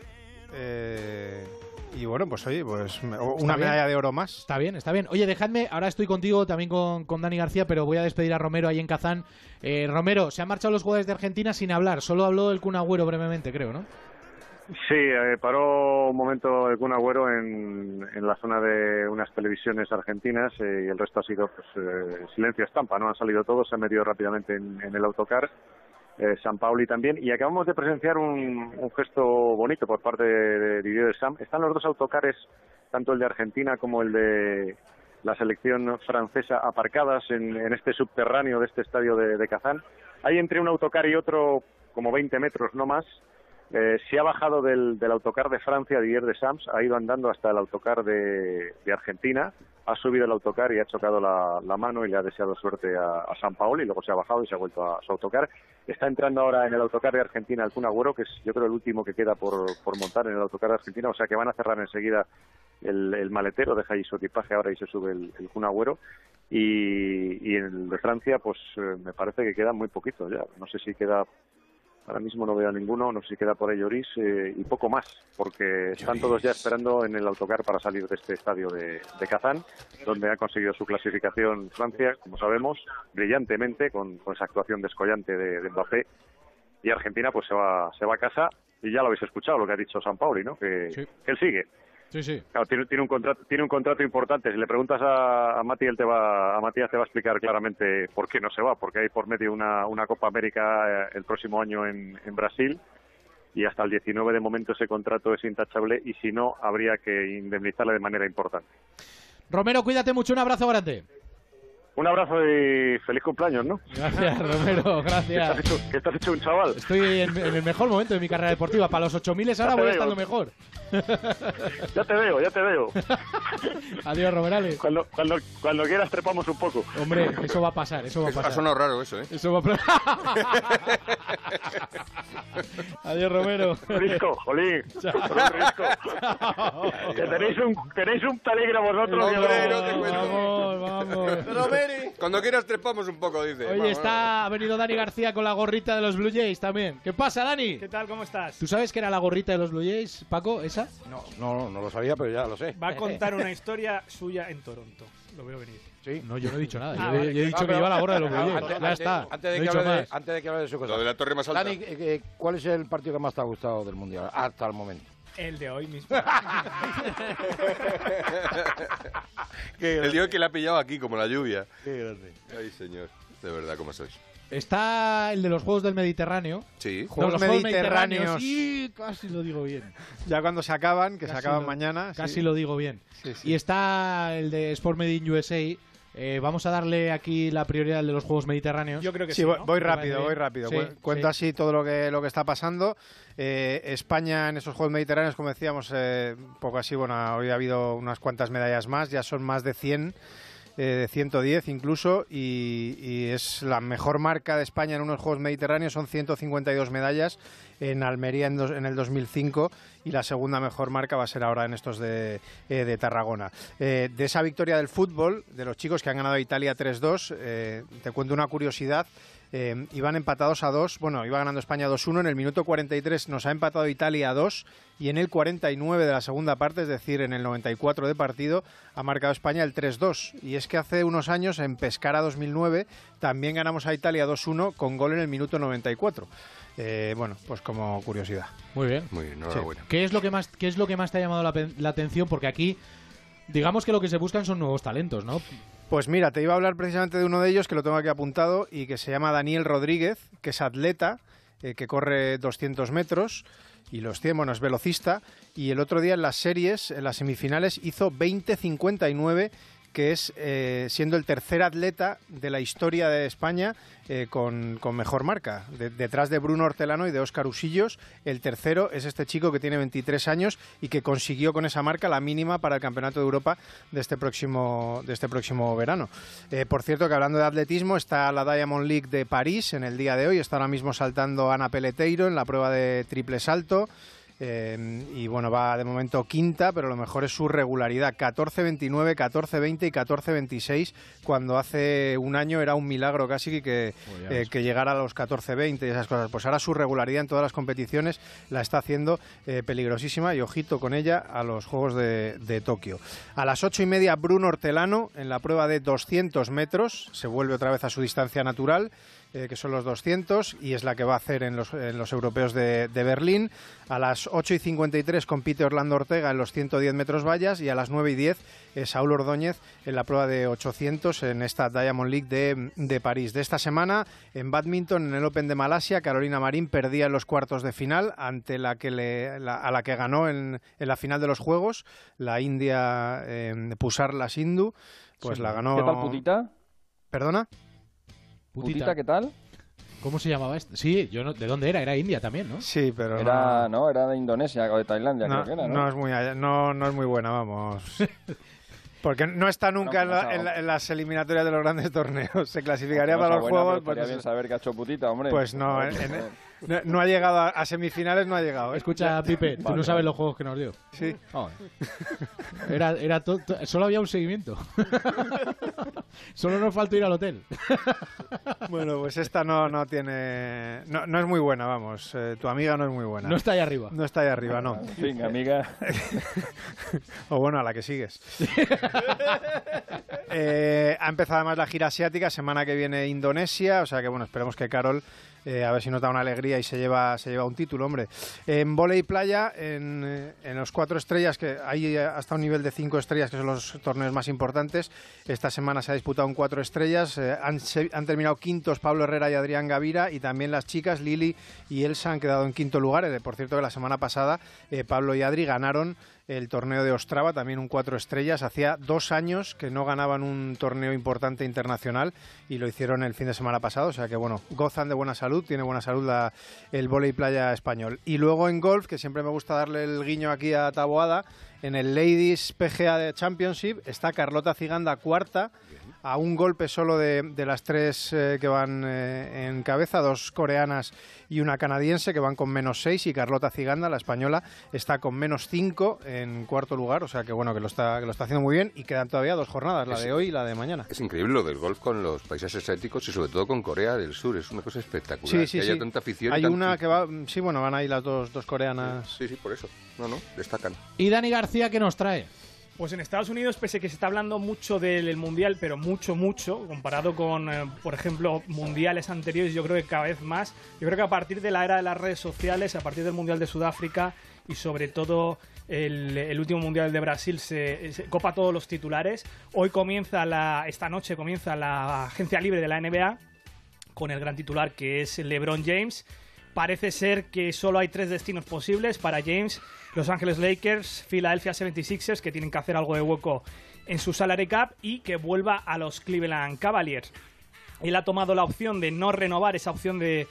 Y bueno, pues oye, pues una medalla de oro más. Está bien, está bien. Oye, dejadme, ahora estoy contigo, también con Dani García, pero voy a despedir a Romero ahí en Kazán. Romero, se han marchado los jugadores de Argentina sin hablar. Solo habló el Kun Agüero brevemente, creo, ¿no? Sí, paró un momento el Kun Agüero en la zona de unas televisiones argentinas y el resto ha sido pues, silencio estampa, ¿no? Han salido todos, se han metido rápidamente en el autocar. Sampaoli también, y acabamos de presenciar un gesto bonito por parte de Didier Deschamps. Están los dos autocares, tanto el de Argentina como el de la selección francesa, aparcadas en este subterráneo de este estadio de Kazán. Hay entre un autocar y otro como 20 metros, no más. Se ha bajado del autocar de Francia, Didier Deschamps, ha ido andando hasta el autocar de Argentina, ha subido el autocar y ha chocado la mano y le ha deseado suerte a Sampaoli, luego se ha bajado y se ha vuelto a su autocar. Está entrando ahora en el autocar de Argentina el Kun Agüero, que es yo creo el último que queda por montar en el autocar de Argentina, o sea que van a cerrar enseguida el maletero, deja ahí su equipaje ahora y se sube el Kun Agüero. Y en el de Francia, pues me parece que queda muy poquito ya, no sé si queda... Ahora mismo no veo a ninguno, no sé si queda por ahí Lloris y poco más, porque están todos ya esperando en el autocar para salir de este estadio de Kazán, donde ha conseguido su clasificación Francia, como sabemos, brillantemente, con esa actuación descollante de Mbappé. Y Argentina pues se va a casa, y ya lo habéis escuchado, lo que ha dicho Sampaoli, ¿no? Que él sigue. Sí, sí. Claro, tiene un contrato importante. Si le preguntas a Matías te va a explicar claramente por qué no se va, porque hay por medio una Copa América el próximo año en Brasil, y hasta el 19 de momento ese contrato es intachable, y si no habría que indemnizarle de manera importante. Romero, cuídate mucho, un abrazo grande. Un abrazo y feliz cumpleaños, ¿no? Gracias, Romero, gracias. Que estás hecho un chaval. Estoy en el mejor momento de mi carrera deportiva. Para los 8000 ahora voy a estar lo mejor. Ya te veo. Adiós, Romerales. Cuando quieras trepamos un poco. Hombre, eso va a pasar, Ha sonado raro eso, ¿eh? Eso va a pasar. Adiós, Romero. Risco, jolín. Risco. Que tenéis un peligro vosotros. Hombre, no te cuento. Vamos. Cuando quieras trepamos un poco, dice. Oye, ha venido Dani García con la gorrita de los Blue Jays también. ¿Qué pasa, Dani? ¿Qué tal? ¿Cómo estás? ¿Tú sabes que era la gorrita de los Blue Jays, Paco, esa? No lo sabía, pero ya lo sé. Va a contar una historia suya en Toronto. Lo veo venir. Sí. No, yo no he dicho nada. Ah, Yo vale. he dicho que lleva la gorra de los Blue Jays. Ya está. Antes de que hable de su cosa. Lo de la torre más alta. Dani, ¿cuál es el partido que más te ha gustado del Mundial hasta el momento? El de hoy mismo. El día que le ha pillado aquí, como la lluvia. Qué grande. Ay, señor. De verdad, ¿cómo sois? Está el de los Juegos del Mediterráneo. Sí. Juegos Mediterráneos. Sí, casi lo digo bien. Ya cuando se acaban, se acaban mañana. Casi sí. lo digo bien. Sí. Y está el de Sport Made in USA. Vamos a darle aquí la prioridad al de los Juegos Mediterráneos. Yo creo que sí. sí, ¿no? Voy rápido. Sí, Cuento sí. así todo lo que está pasando. España en esos Juegos Mediterráneos, como decíamos, un poco así, bueno, hoy ha habido unas cuantas medallas más, ya son más de 100. De 110 incluso, y es la mejor marca de España en unos Juegos Mediterráneos, son 152 medallas en Almería en el 2005, y la segunda mejor marca va a ser ahora en estos de Tarragona. De esa victoria del fútbol, de los chicos que han ganado a Italia 3-2, te cuento una curiosidad. Iban empatados a 2, bueno, iba ganando España 2-1, en el minuto 43 nos ha empatado Italia a 2, y en el 49 de la segunda parte, es decir, en el 94 de partido, ha marcado España el 3-2. Y es que hace unos años, en Pescara 2009, también ganamos a Italia 2-1 con gol en el minuto 94. Bueno, pues como curiosidad. Muy bien. Muy bien, enhorabuena. Sí. ¿Qué es lo que más te ha llamado la atención? Porque aquí, digamos que lo que se buscan son nuevos talentos, ¿no? Pues mira, te iba a hablar precisamente de uno de ellos que lo tengo aquí apuntado y que se llama Daniel Rodríguez, que es atleta, que corre 200 metros y los 100, bueno, es velocista, y el otro día en las series, en las semifinales, hizo 20.59, que es siendo el tercer atleta de la historia de España con mejor marca. Detrás de Bruno Hortelano y de Óscar Usillos, el tercero es este chico que tiene 23 años y que consiguió con esa marca la mínima para el Campeonato de Europa de este próximo verano. Por cierto, que hablando de atletismo, está la Diamond League de París en el día de hoy. Está ahora mismo saltando Ana Peleteiro en la prueba de triple salto. Y bueno, va de momento quinta, pero lo mejor es su regularidad, 14.29, 14.20 y 14.26, cuando hace un año era un milagro casi que llegara a los 14.20 y esas cosas. Pues ahora su regularidad en todas las competiciones la está haciendo peligrosísima, y ojito con ella a los Juegos de Tokio. A las 8:30 Bruno Hortelano en la prueba de 200 metros, se vuelve otra vez a su distancia natural, que son los 200, y es la que va a hacer en los europeos de Berlín. A las 8:53 compite Orlando Ortega en los 110 metros vallas, y a las 9:10 Saúl Ordóñez en la prueba de 800 en esta Diamond League de París. De esta semana, en bádminton, en el Open de Malasia, Carolina Marín perdía en los cuartos de final ante a la que ganó en la final de los Juegos, la india Pusarla Sindhu, pues sí. La ganó... ¿Qué tal, Putita? ¿Perdona? ¿Putita qué tal? ¿Cómo se llamaba esto? Sí, yo no, ¿de dónde era? Era India también, ¿no? Sí, pero era de Indonesia o de Tailandia, creo que era, ¿no? No es muy buena, vamos. Porque no está nunca en las eliminatorias de los grandes torneos. Se clasificaría para los Juegos. Estaría bien saber que ha hecho Putita, hombre. Pues no, no ha llegado a semifinales, no ha llegado. Escucha, Pipe, tú no sabes los juegos que nos dio. Sí. Oh. Era solo había un seguimiento. Solo nos faltó ir al hotel. Bueno, pues esta no tiene... No es muy buena, vamos. Tu amiga no es muy buena. No está ahí arriba. No está ahí arriba, no. En fin, amiga. O bueno, a la que sigues. Ha empezado además la gira asiática, semana que viene Indonesia, o sea que bueno, esperemos que Carol a ver si nos da una alegría y se lleva un título, hombre. En vóley playa, en los 4 estrellas, que hay hasta un nivel de 5 estrellas, que son los torneos más importantes, esta semana se ha disputado en 4 estrellas, han terminado quintos Pablo Herrera y Adrián Gavira, y también las chicas Lili y Elsa han quedado en quinto lugar. Por cierto, que la semana pasada Pablo y Adri ganaron el torneo de Ostrava, también un 4 estrellas. Hacía 2 años que no ganaban un torneo importante internacional y lo hicieron el fin de semana pasado, o sea que bueno, gozan de buena salud, tiene buena salud el vóley playa español. Y luego en golf, que siempre me gusta darle el guiño aquí a Taboada, en el Ladies PGA Championship está Carlota Ciganda cuarta, a un golpe solo de las 3 que van en cabeza, 2 coreanas y una canadiense, que van con -6, y Carlota Ciganda, la española, está con -5 en cuarto lugar, o sea que bueno, que lo está haciendo muy bien, y quedan todavía 2 jornadas, la de hoy y la de mañana. Es increíble lo del golf con los países asiáticos y sobre todo con Corea del Sur, es una cosa espectacular. Sí, que haya tanta afición. Hay una que va, sí, bueno, van ahí las dos coreanas. Sí, por eso. No, destacan. ¿Y Dani García qué nos trae? Pues en Estados Unidos, pese a que se está hablando mucho del Mundial, pero mucho, comparado con, por ejemplo, mundiales anteriores, yo creo que cada vez más. Yo creo que a partir de la era de las redes sociales, a partir del Mundial de Sudáfrica y sobre todo el último Mundial de Brasil, se copa todos los titulares. Hoy esta noche comienza la agencia libre de la NBA, con el gran titular que es LeBron James. Parece ser que solo hay 3 destinos posibles para James: Los Ángeles Lakers, Philadelphia 76ers, que tienen que hacer algo de hueco en su salary cap, y que vuelva a los Cleveland Cavaliers. Él ha tomado la opción de no renovar, esa opción de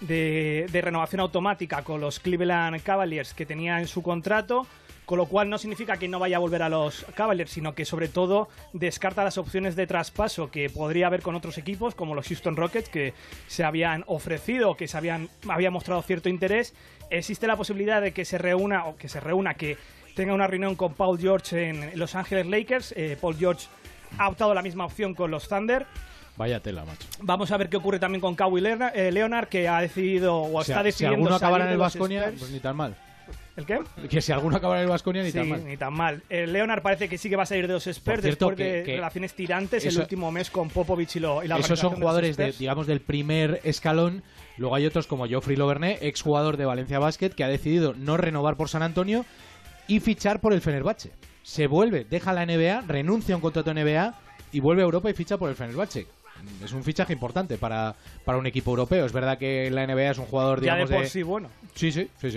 renovación automática con los Cleveland Cavaliers que tenía en su contrato, con lo cual no significa que no vaya a volver a los Cavaliers, sino que sobre todo descarta las opciones de traspaso que podría haber con otros equipos, como los Houston Rockets, que se habían ofrecido, que habían mostrado cierto interés. Existe la posibilidad de que se reúna, que tenga una reunión con Paul George en Los Ángeles Lakers. Paul George ha optado la misma opción con los Thunder. Vaya tela, macho. Vamos a ver qué ocurre también con Kawhi Leonard, que ha decidido o está decidiendo. Si alguno acabara en el Baskonia, pues ni tan mal. ¿El qué? Que si alguno acabara en el Baskonia, ni tan mal. Sí, ni tan mal. Leonard parece que sí que va a salir de los Spurs después de relaciones tirantes el último mes con Popovich y la esos son jugadores del primer escalón. Luego hay otros como Geoffrey Lauvergne, exjugador de Valencia Basket, que ha decidido no renovar por San Antonio y fichar por el Fenerbahce. Se vuelve, deja la NBA, renuncia a un contrato de NBA y vuelve a Europa y ficha por el Fenerbahce. Es un fichaje importante para un equipo europeo. Es verdad que la NBA es un jugador, digamos, ya de por sí bueno. Sí.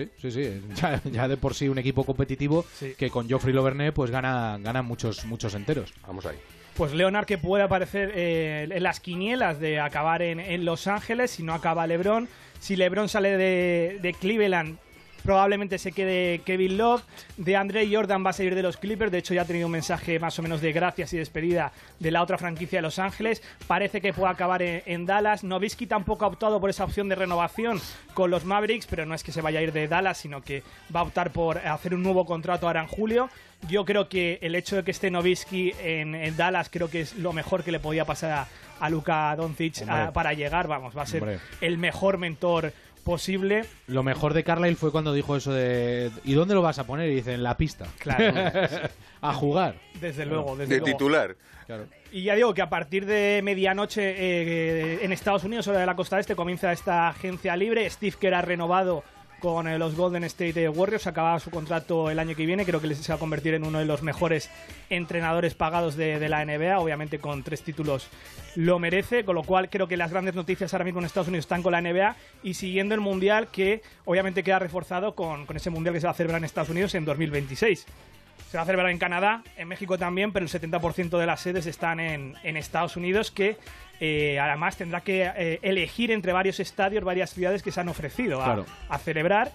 Ya de por sí un equipo competitivo, que con Geoffrey Lauvergne pues gana muchos enteros. Vamos ahí. pues Leonard, que puede aparecer en las quinielas de acabar en Los Ángeles, si no acaba LeBron. Si LeBron sale de Cleveland, probablemente se quede Kevin Love. DeAndre Jordan va a salir de los Clippers. De hecho, ya ha tenido un mensaje más o menos de gracias y despedida de la otra franquicia de Los Ángeles. Parece que puede acabar en Dallas. Nowitzki tampoco ha optado por esa opción de renovación con los Mavericks, pero no es que se vaya a ir de Dallas, sino que va a optar por hacer un nuevo contrato ahora en julio. Yo creo que el hecho de que esté Nowitzki en Dallas creo que es lo mejor que le podía pasar a Luka Doncic para llegar. Vamos, va a ser el mejor mentor posible. Lo mejor de Carlisle fue cuando dijo eso de ¿y dónde lo vas a poner? Y dice, en la pista. Claro. A jugar. Desde luego. De titular. Claro. Y ya digo que a partir de medianoche en Estados Unidos, hora de la costa este, comienza esta agencia libre. Steve Kerr ha renovado con los Golden State Warriors, acaba su contrato el año que viene, creo que se va a convertir en uno de los mejores entrenadores pagados de la NBA, obviamente con 3 títulos lo merece, con lo cual creo que las grandes noticias ahora mismo en Estados Unidos están con la NBA y siguiendo el Mundial, que obviamente queda reforzado con ese Mundial que se va a celebrar en Estados Unidos en 2026. Se va a celebrar en Canadá, en México también, pero el 70% de las sedes están en Estados Unidos, que además tendrá que elegir entre varios estadios, varias ciudades que se han ofrecido a celebrar.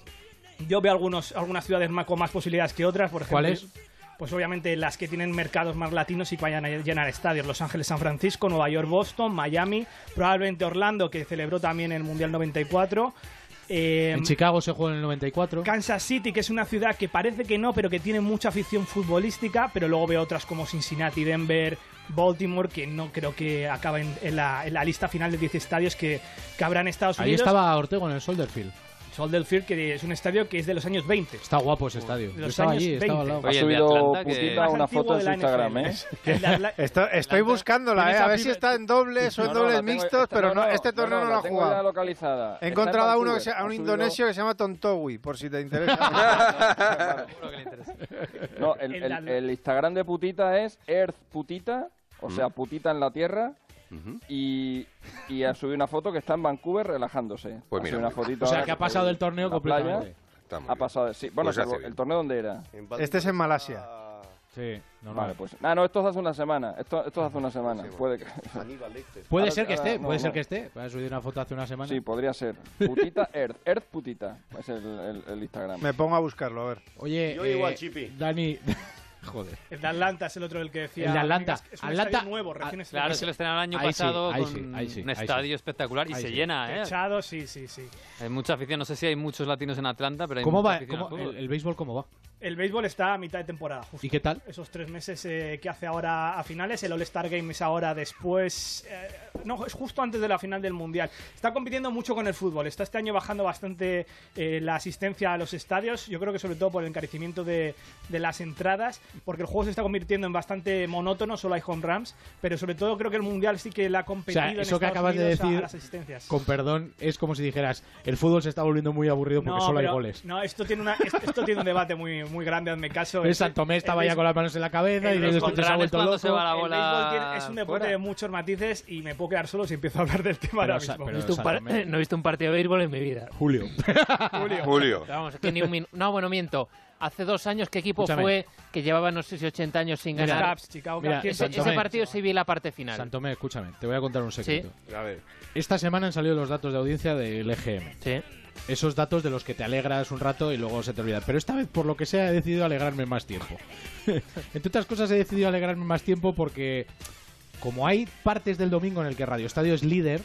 Yo veo algunas ciudades con más posibilidades que otras, por ejemplo. ¿Cuáles? Pues obviamente las que tienen mercados más latinos y que vayan a llenar estadios. Los Ángeles, San Francisco, Nueva York, Boston, Miami, probablemente Orlando, que celebró también el Mundial 94. En Chicago se juega en el 94. Kansas City, que es una ciudad que parece que no, pero que tiene mucha afición futbolística, pero luego veo otras como Cincinnati, Denver, Baltimore, que no creo que acaben en la lista final de 10 estadios que habrá en Estados Unidos. Ahí estaba Ortego en el Soldier Field. Field, que es un estadio que es de los años 20. Está guapo ese estadio. Yo estaba allí, estaba al lado. Ha subido Putita una foto en su Instagram, ¿eh? Estoy buscándola, a ver si está en dobles o en dobles mixtos, pero no, este torneo no lo ha jugado. Localizada. He encontrado a un indonesio que se llama Tontowi, por si te interesa. No, el Instagram de Putita es Earth Putita, o sea, Putita en la tierra. Y ha subido una foto que está en Vancouver relajándose. Pues mira, una fotito o sea, que ha pasado del torneo completamente. Ha pasado, sí. Bueno, pues el torneo, ¿dónde era? Este es en Malasia. Sí, normal. Vale, pues. Esto es hace una semana. Esto es hace una semana. Sí, puede que... Puede ser que esté, puede ser que esté. ¿Ha subido una foto hace una semana? Sí, podría ser. Putita Earth Putita. Es el Instagram. Me pongo a buscarlo, a ver. Oye, yo igual, Chipi. Dani. Joder. El de Atlanta es el otro del que decía. El de Atlanta. Es un estadio nuevo, recién claro, se lo estrenaron el año pasado con un estadio espectacular y se llena, ¿eh? Echado, sí. Hay mucha afición, no sé si hay muchos latinos en Atlanta, pero hay ¿Cómo mucha va afición el béisbol? ¿Cómo va? El béisbol está a mitad de temporada, justo. ¿Y qué tal? Esos 3 meses que hace ahora a finales. El All-Star Game es ahora después... no, es justo antes de la final del Mundial. Está compitiendo mucho con el fútbol. Está este año bajando bastante la asistencia a los estadios. Yo creo que sobre todo por el encarecimiento de las entradas, porque el juego se está convirtiendo en bastante monótono, solo hay home runs, pero sobre todo creo que el Mundial sí que le ha competido, o sea, eso en que Estados acabas Unidos de decir, a las asistencias. Con perdón, es como si dijeras, el fútbol se está volviendo muy aburrido porque solo hay goles. No, esto tiene un debate muy grande, hazme caso. El Santomé estaba ya con las manos en la cabeza y después se ha vuelto loco. Se va la bola el béisbol es un deporte de muchos matices y me puedo quedar solo si empiezo a hablar del tema ahora mismo. No he visto un partido de béisbol en mi vida. Julio. Vamos, es que ni un minuto. No, bueno, miento. Hace 2 años, ¿qué equipo fue que llevaba, no sé si 80 años sin ganar? Chicago Cubs. Ese partido sí vi la parte final. Santomé, escúchame, te voy a contar un secreto. ¿Sí? A ver. Esta semana han salido los datos de audiencia del EGM. Sí. Esos datos de los que te alegras un rato y luego se te olvida. Pero esta vez, por lo que sea, he decidido alegrarme más tiempo. Entre otras cosas, he decidido alegrarme más tiempo porque, como hay partes del domingo en el que Radio Estadio es líder.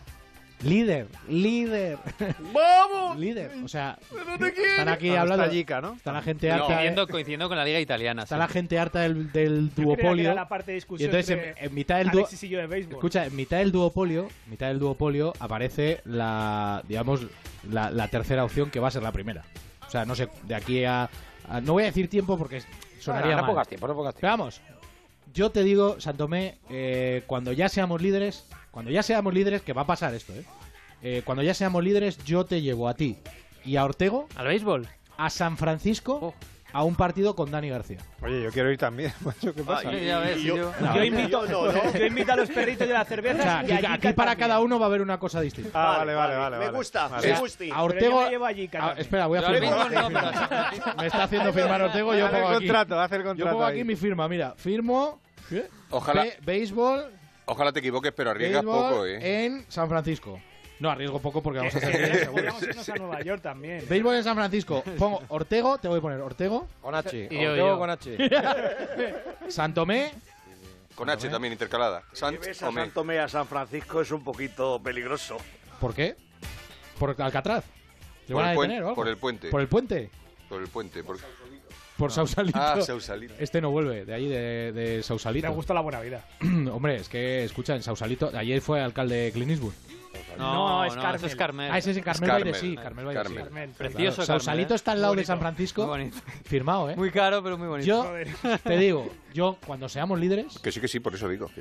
¡Vamos! Líder, o sea, Pero te quiero. están aquí hablando. Está ¿no? Está la gente harta. Coincidiendo con la liga italiana. Está la gente harta del duopolio. La parte de discusión y entonces en mitad del Alexis y yo de béisbol. Escucha, en mitad del duopolio aparece la tercera opción, que va a ser la primera. O sea, no sé, de aquí a no voy a decir tiempo porque sonaría mal. No pongas tiempo. Pero vamos, yo te digo, Santomé, cuando ya seamos líderes, que va a pasar esto, cuando ya seamos líderes, yo te llevo a ti y a Ortego al béisbol, a San Francisco, a un partido con Dani García. Oye, yo quiero ir también. ¿Qué pasa? Yo invito a los perritos de la cerveza. O sea, aquí para cada uno va a haber una cosa distinta. Vale. Me gusta. A Ortego. Espera, voy a firmar. Me está haciendo firmar Ortego. Yo pongo aquí. Hace el contrato. Yo pongo aquí mi firma. Mira, firmo Ojalá. Béisbol. Ojalá te equivoques, pero arriesgas béisbol poco, ¿eh? En San Francisco. No, arriesgo poco porque vamos a hacer. Podríamos irnos a Nueva York también. Béisbol en San Francisco. Pongo Ortego, te voy a poner Ortego. Con H. Y yo. Ortego con H. Santomé. Con H también intercalada. Si ves a San Tomé a San Francisco es un poquito peligroso. ¿Por qué? ¿Por Alcatraz? ¿Le van a detener o algo? Por el puente. ¿Por el puente? Por el puente. Por Sausalito. Ah, Sausalito. Este no vuelve, de ahí, de Sausalito. Me gusta la buena vida. Hombre, es que, escucha, en Sausalito... Ayer fue alcalde Clint Eastwood. No, es Carmel. Eso es Carmel. Ah, ese es en Carmel Baile, sí. Carmel Baile, sí. Carmel. Precioso, Claro. Sausalito Carmel, está al lado Muy de San bonito. Francisco. Muy bonito. Firmado, ¿eh? Muy caro, pero muy bonito. Yo te digo, cuando seamos líderes... Que sí, por eso digo.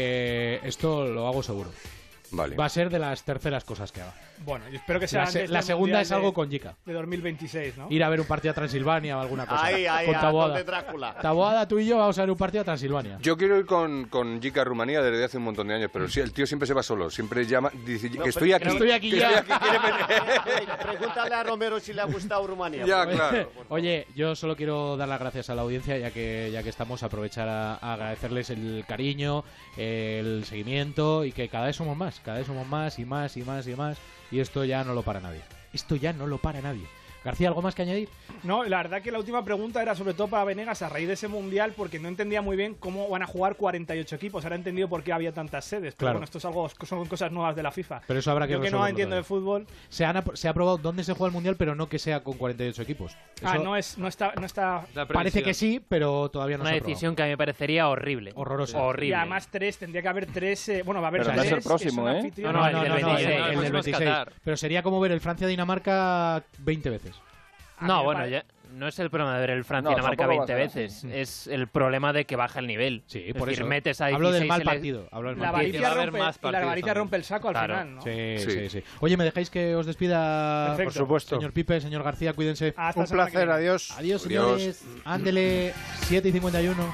esto lo hago seguro. Vale. Va a ser de las terceras cosas que haga. Bueno, yo espero que sea antes La del segunda Mundial es algo con Jica. de 2026, ¿no? Ir a ver un partido a Transilvania o alguna cosa. Ahí, con Taboada. de Drácula. Taboada, tú y yo vamos a ver un partido a Transilvania. Yo quiero ir con Jica a Rumanía desde hace un montón de años, pero sí, el tío siempre se va solo. Siempre llama, dice que estoy aquí. Estoy aquí que ya. estoy aquí, quiere venir. Pregúntale a Romero si le ha gustado Rumanía. Ya, claro. Oye, yo solo quiero dar las gracias a la audiencia, ya que estamos, aprovechar a agradecerles el cariño, el seguimiento y que cada vez somos más y más y más y más. Y esto ya no lo para nadie. García, ¿algo más que añadir? No, la verdad que la última pregunta era sobre todo para Venegas a raíz de ese Mundial, porque no entendía muy bien cómo van a jugar 48 equipos. Ahora he entendido por qué había tantas sedes. Pero Claro. bueno, esto es algo, son cosas nuevas de la FIFA. Pero eso habrá que Yo que no resolverlo entiendo de todavía. fútbol. Se ha probado dónde se juega el Mundial, pero no que sea con 48 equipos. Ah, Eso no está. parece que sí, pero todavía no Una se ha probado. decisión que a mí me parecería horrible. Horrorosa. Horrible. Y además tendría que haber tres. Bueno, va a haber Pero tres. no es el próximo, que son ¿eh? anfitriones. No, el del 26. el del próximo es 26. Qatar. Pero sería como ver el Francia-Dinamarca 20 veces. No, bueno, ya no es el problema de ver el Francia-Dinamarca tampoco va 20 a ser veces. Es el problema de que baja el nivel. Sí, Es por decir, eso. metes a Hablo del 16 mal selecciones- partido. Hablo del La mal partido. que va a haber avaricia más rompe, y la partidos avaricia también. rompe el saco al Claro. final, ¿no? Sí. Oye, ¿me dejáis que os despida? Perfecto. Por supuesto. Señor Pipe, señor García, cuídense. Hasta Un la semana que placer, viene. adiós. Adiós, señores. Ándele, 7:51.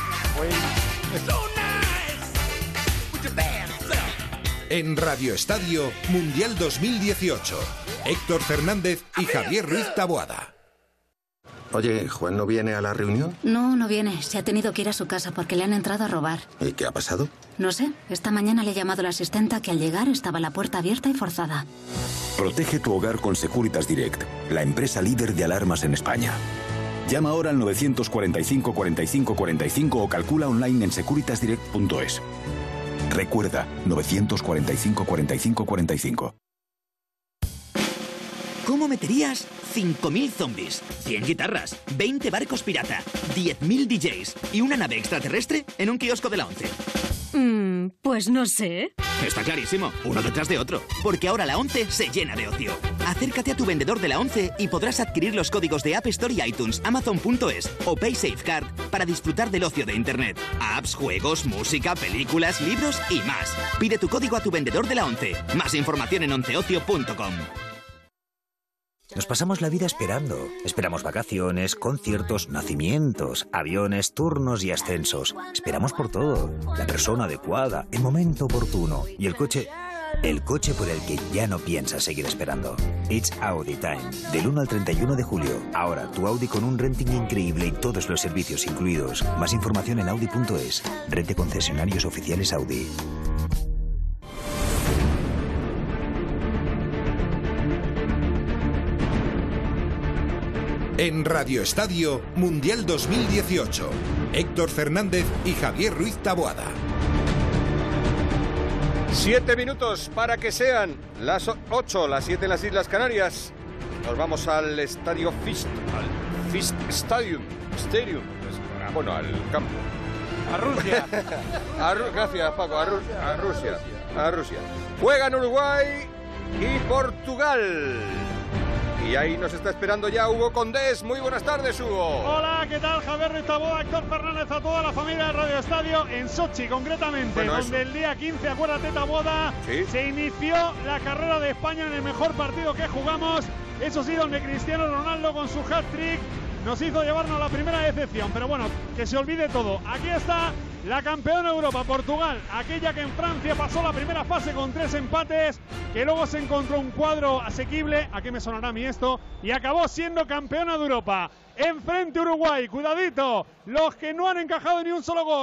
En Radio Estadio, Mundial 2018. Héctor Fernández y Javier Ruiz Taboada. Oye, ¿Juan no viene a la reunión? No, no viene. Se ha tenido que ir a su casa porque le han entrado a robar. ¿Y qué ha pasado? No sé. Esta mañana le ha llamado la asistenta que al llegar estaba la puerta abierta y forzada. Protege tu hogar con Securitas Direct, la empresa líder de alarmas en España. Llama ahora al 945 45 45 o calcula online en securitasdirect.es. Recuerda, 945 45 45. ¿Cómo meterías 5.000 zombies, 100 guitarras, 20 barcos pirata, 10.000 DJs y una nave extraterrestre en un kiosco de la ONCE? Pues no sé. Está clarísimo, uno detrás de otro, porque ahora la ONCE se llena de ocio. Acércate a tu vendedor de la ONCE y podrás adquirir los códigos de App Store y iTunes, Amazon.es o PaySafeCard para disfrutar del ocio de Internet. Apps, juegos, música, películas, libros y más. Pide tu código a tu vendedor de la ONCE. Más información en onceocio.com. Nos pasamos la vida esperando. Esperamos vacaciones, conciertos, nacimientos, aviones, turnos y ascensos. Esperamos por todo. La persona adecuada, el momento oportuno. Y el coche por el que ya no piensas seguir esperando. It's Audi Time. Del 1 al 31 de julio. Ahora, tu Audi con un renting increíble y todos los servicios incluidos. Más información en Audi.es. Red de concesionarios oficiales Audi. En Radio Estadio, Mundial 2018. Héctor Fernández y Javier Ruiz Taboada. 7 minutos para que sean las 8, las 7 en las Islas Canarias. Nos vamos al estadio Fist Stadium. Bueno, al campo. A Rusia. Gracias, Paco. A Rusia. Juegan Uruguay y Portugal. Y ahí nos está esperando ya Hugo Condés. Muy buenas tardes, Hugo. Hola, ¿qué tal? Javier Ruiz Taboada, Héctor Fernández, a toda la familia de Radio Estadio en Sochi, concretamente, bueno, donde el día 15, acuérdate, Taboada, ¿sí? Se inició la carrera de España en el mejor partido que jugamos. Eso sí, donde Cristiano Ronaldo con su hat-trick nos hizo llevarnos a la primera decepción. Pero bueno, que se olvide todo. Aquí está la campeona de Europa, Portugal, aquella que en Francia pasó la primera fase con 3 empates, que luego se encontró un cuadro asequible, ¿a qué me sonará a mí esto? Y acabó siendo campeona de Europa. Enfrente Uruguay, cuidadito, los que no han encajado ni un solo gol,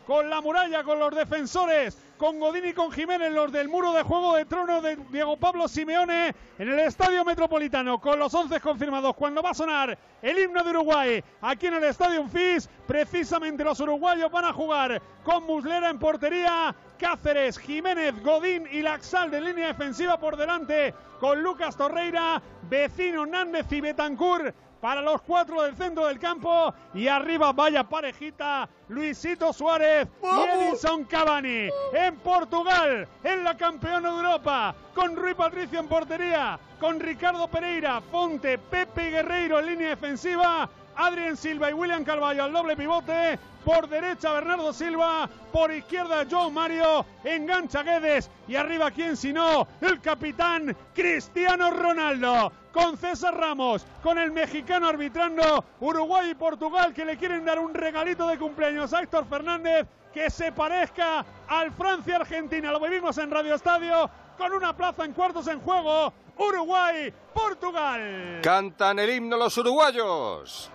con la muralla, con los defensores, con Godín y con Jiménez, los del muro de Juego de Tronos de Diego Pablo Simeone en el Estadio Metropolitano, con los 11 confirmados cuando va a sonar el himno de Uruguay aquí en el Estadio FIS. Precisamente los uruguayos van a jugar con Muslera en portería, Cáceres, Jiménez, Godín y Laxalt en línea defensiva por delante, con Lucas Torreira, Vecino, Nández y Betancur para los 4 del centro del campo, y arriba vaya parejita, Luisito Suárez y Edinson Cavani. En Portugal, en la campeona de Europa, con Rui Patricio en portería, con Ricardo Pereira, Fonte, Pepe y Guerreiro en línea defensiva, Adrien Silva y William Carvalho al doble pivote, por derecha Bernardo Silva, por izquierda João Mario, engancha Guedes, y arriba quién sino el capitán Cristiano Ronaldo, con César Ramos, con el mexicano arbitrando. Uruguay y Portugal que le quieren dar un regalito de cumpleaños a Héctor Fernández que se parezca al Francia-Argentina. Lo vivimos en Radio Estadio con una plaza en cuartos en juego. Uruguay, Portugal. Cantan el himno los uruguayos.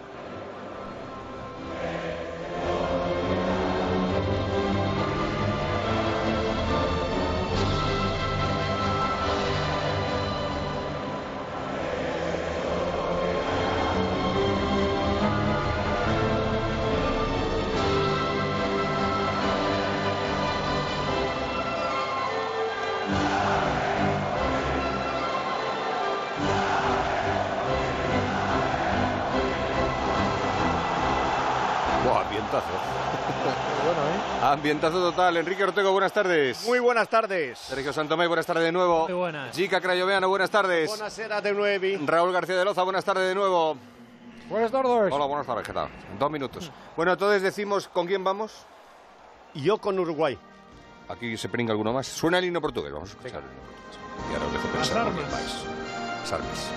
Ambientazo total. Enrique Ortego, buenas tardes. Muy buenas tardes. Sergio Santomé, buenas tardes de nuevo. Muy buenas. Gica Crayoveano, buenas tardes. Buonasera de nuevo. Raúl García de Loza, buenas tardes de nuevo. Buenas tardes. Hola, buenas tardes, ¿qué tal? 2 minutos. Bueno, entonces decimos, ¿con quién vamos? Yo con Uruguay. Aquí se pringa alguno más. Suena el himno portugués, vamos a escuchar. Y ahora os dejo pensar con quién vais. Las armas.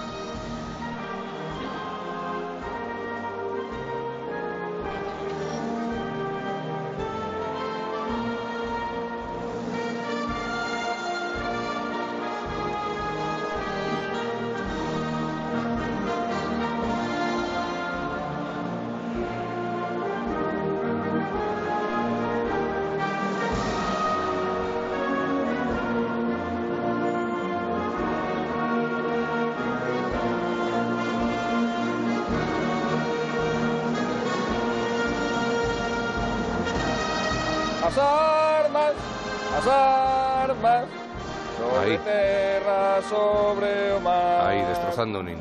As armas, sobre ahí. Terra, sobre o mar. Ahí, destrozando un himno.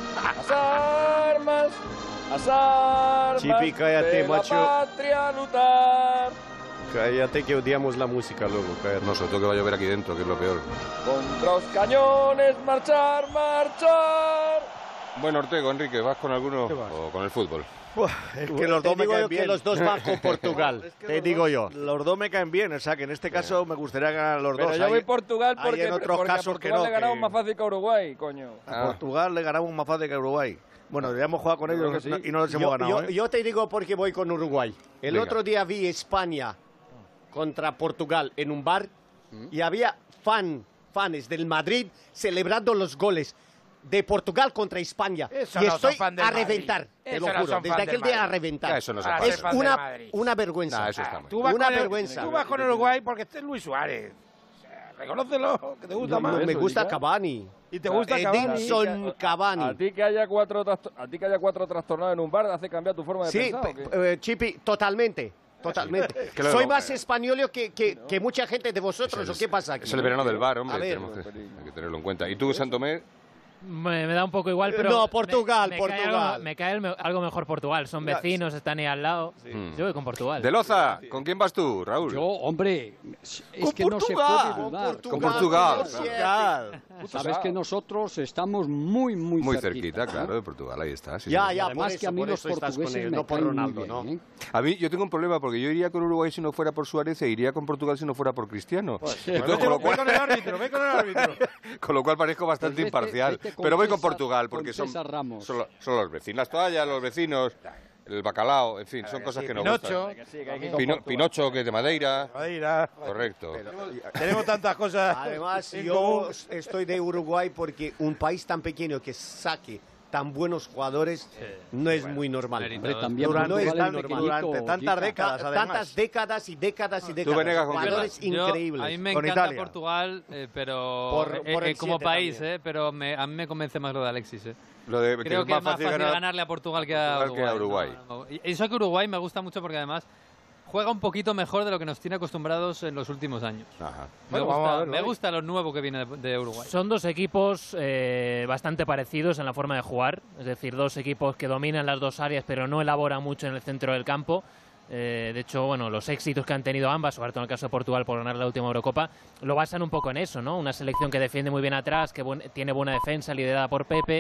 As armas, Chipi, cállate, de macho. la patria lutar. Cállate que odiamos la música luego, cállate. No, sobre todo que va a llover aquí dentro, que es lo peor. Contra los cañones, marchar, marchar. Bueno, Ortego, Enrique, ¿vas con alguno o con el fútbol? Es que los dos me caen bien. Que los dos van con Portugal, Es que te digo yo. Los dos me caen bien, o sea que en este caso me gustaría ganar a los Pero dos. yo voy Portugal hay porque, en otros porque a casos Portugal que no, le ganamos que- más fácil que a Uruguay, coño. A Portugal le ganamos más fácil que a Uruguay. Bueno, ya hemos jugado con ellos y no les hemos ganado. Yo te digo porque voy con Uruguay. El Venga. otro día vi España contra Portugal en un bar y había fans del Madrid celebrando los goles de Portugal contra España. Eso y no estoy son fan del a Madrid. reventar, te Eso lo no juro. son Desde fan del aquel día a Madrid. reventar. Ya, eso no son Ahora fan Es fan del Madrid. una vergüenza. Nah, eso está muy Tú vas Una con el- vergüenza. Tú vas con Uruguay porque este es Luis Suárez. O sea, reconócelo, que te gusta No, más. me gusta Cavani. Y te gusta Cavani. Edinson Cavani. A ti que haya cuatro trastornados en un bar, ¿te hace cambiar tu forma de Sí, pensar? ¿o qué? Chipi, totalmente. Totalmente. Que luego- Soy más español que mucha gente de vosotros. ¿O qué pasa aquí? Es el verano del bar, hombre. A ver. Tenemos que, hay que tenerlo en cuenta. ¿Y tú, Santomé? Me da un poco igual, pero... No, Portugal, me Portugal. Cae algo mejor Portugal. Son vecinos, están ahí al lado. Yo voy con Portugal. De Loza, ¿con quién vas tú, Raúl? Yo, hombre, es que no se Portugal, puede dudar. Con Portugal. Sabes que nosotros estamos muy Muy cerquita, claro, de Portugal, ahí está. Sí, Ya, sí. ya, Además por que a mí por los eso estás con portugueses él, me no por caen Ronaldo, muy ¿no? bien, A mí, yo tengo un problema porque yo iría con Uruguay si no fuera por Suárez e iría con Portugal si no fuera por Cristiano. Entonces, con lo Ve cual, con el árbitro, ve con el árbitro. con lo cual parezco bastante Pues vete- imparcial. vete con Pero voy con César- Portugal porque con son César Ramos. los vecinos, las toallas, los vecinos, el bacalao, en fin, son cosas que nos Pinocho. gustan. Pinocho, que es de Madeira. Madeira. Correcto. Tenemos tantas cosas. Además, en yo común. estoy de Uruguay porque un país tan pequeño que saque tan buenos jugadores no es muy normal. Durante tantas décadas, además. Tantas décadas y décadas y décadas. Venegas, jugadores increíbles. A mí me Con encanta Italia. Portugal, pero Por el como 7 país, también. pero a mí me convence más lo de Alexis. Creo Creo que es más fácil ganarle a Portugal que a Uruguay. No. Y eso que Uruguay me gusta mucho porque además juega un poquito mejor de lo que nos tiene acostumbrados en los últimos años. Ajá. Me gusta lo nuevo que viene de Uruguay. Son dos equipos bastante parecidos en la forma de jugar, es decir, dos equipos que dominan las dos áreas pero no elaboran mucho en el centro del campo. De hecho, bueno, los éxitos que han tenido ambas, sobre todo en el caso de Portugal por ganar la última Eurocopa, lo basan un poco en eso, ¿no? Una selección que defiende muy bien atrás, que tiene buena defensa, liderada por Pepe,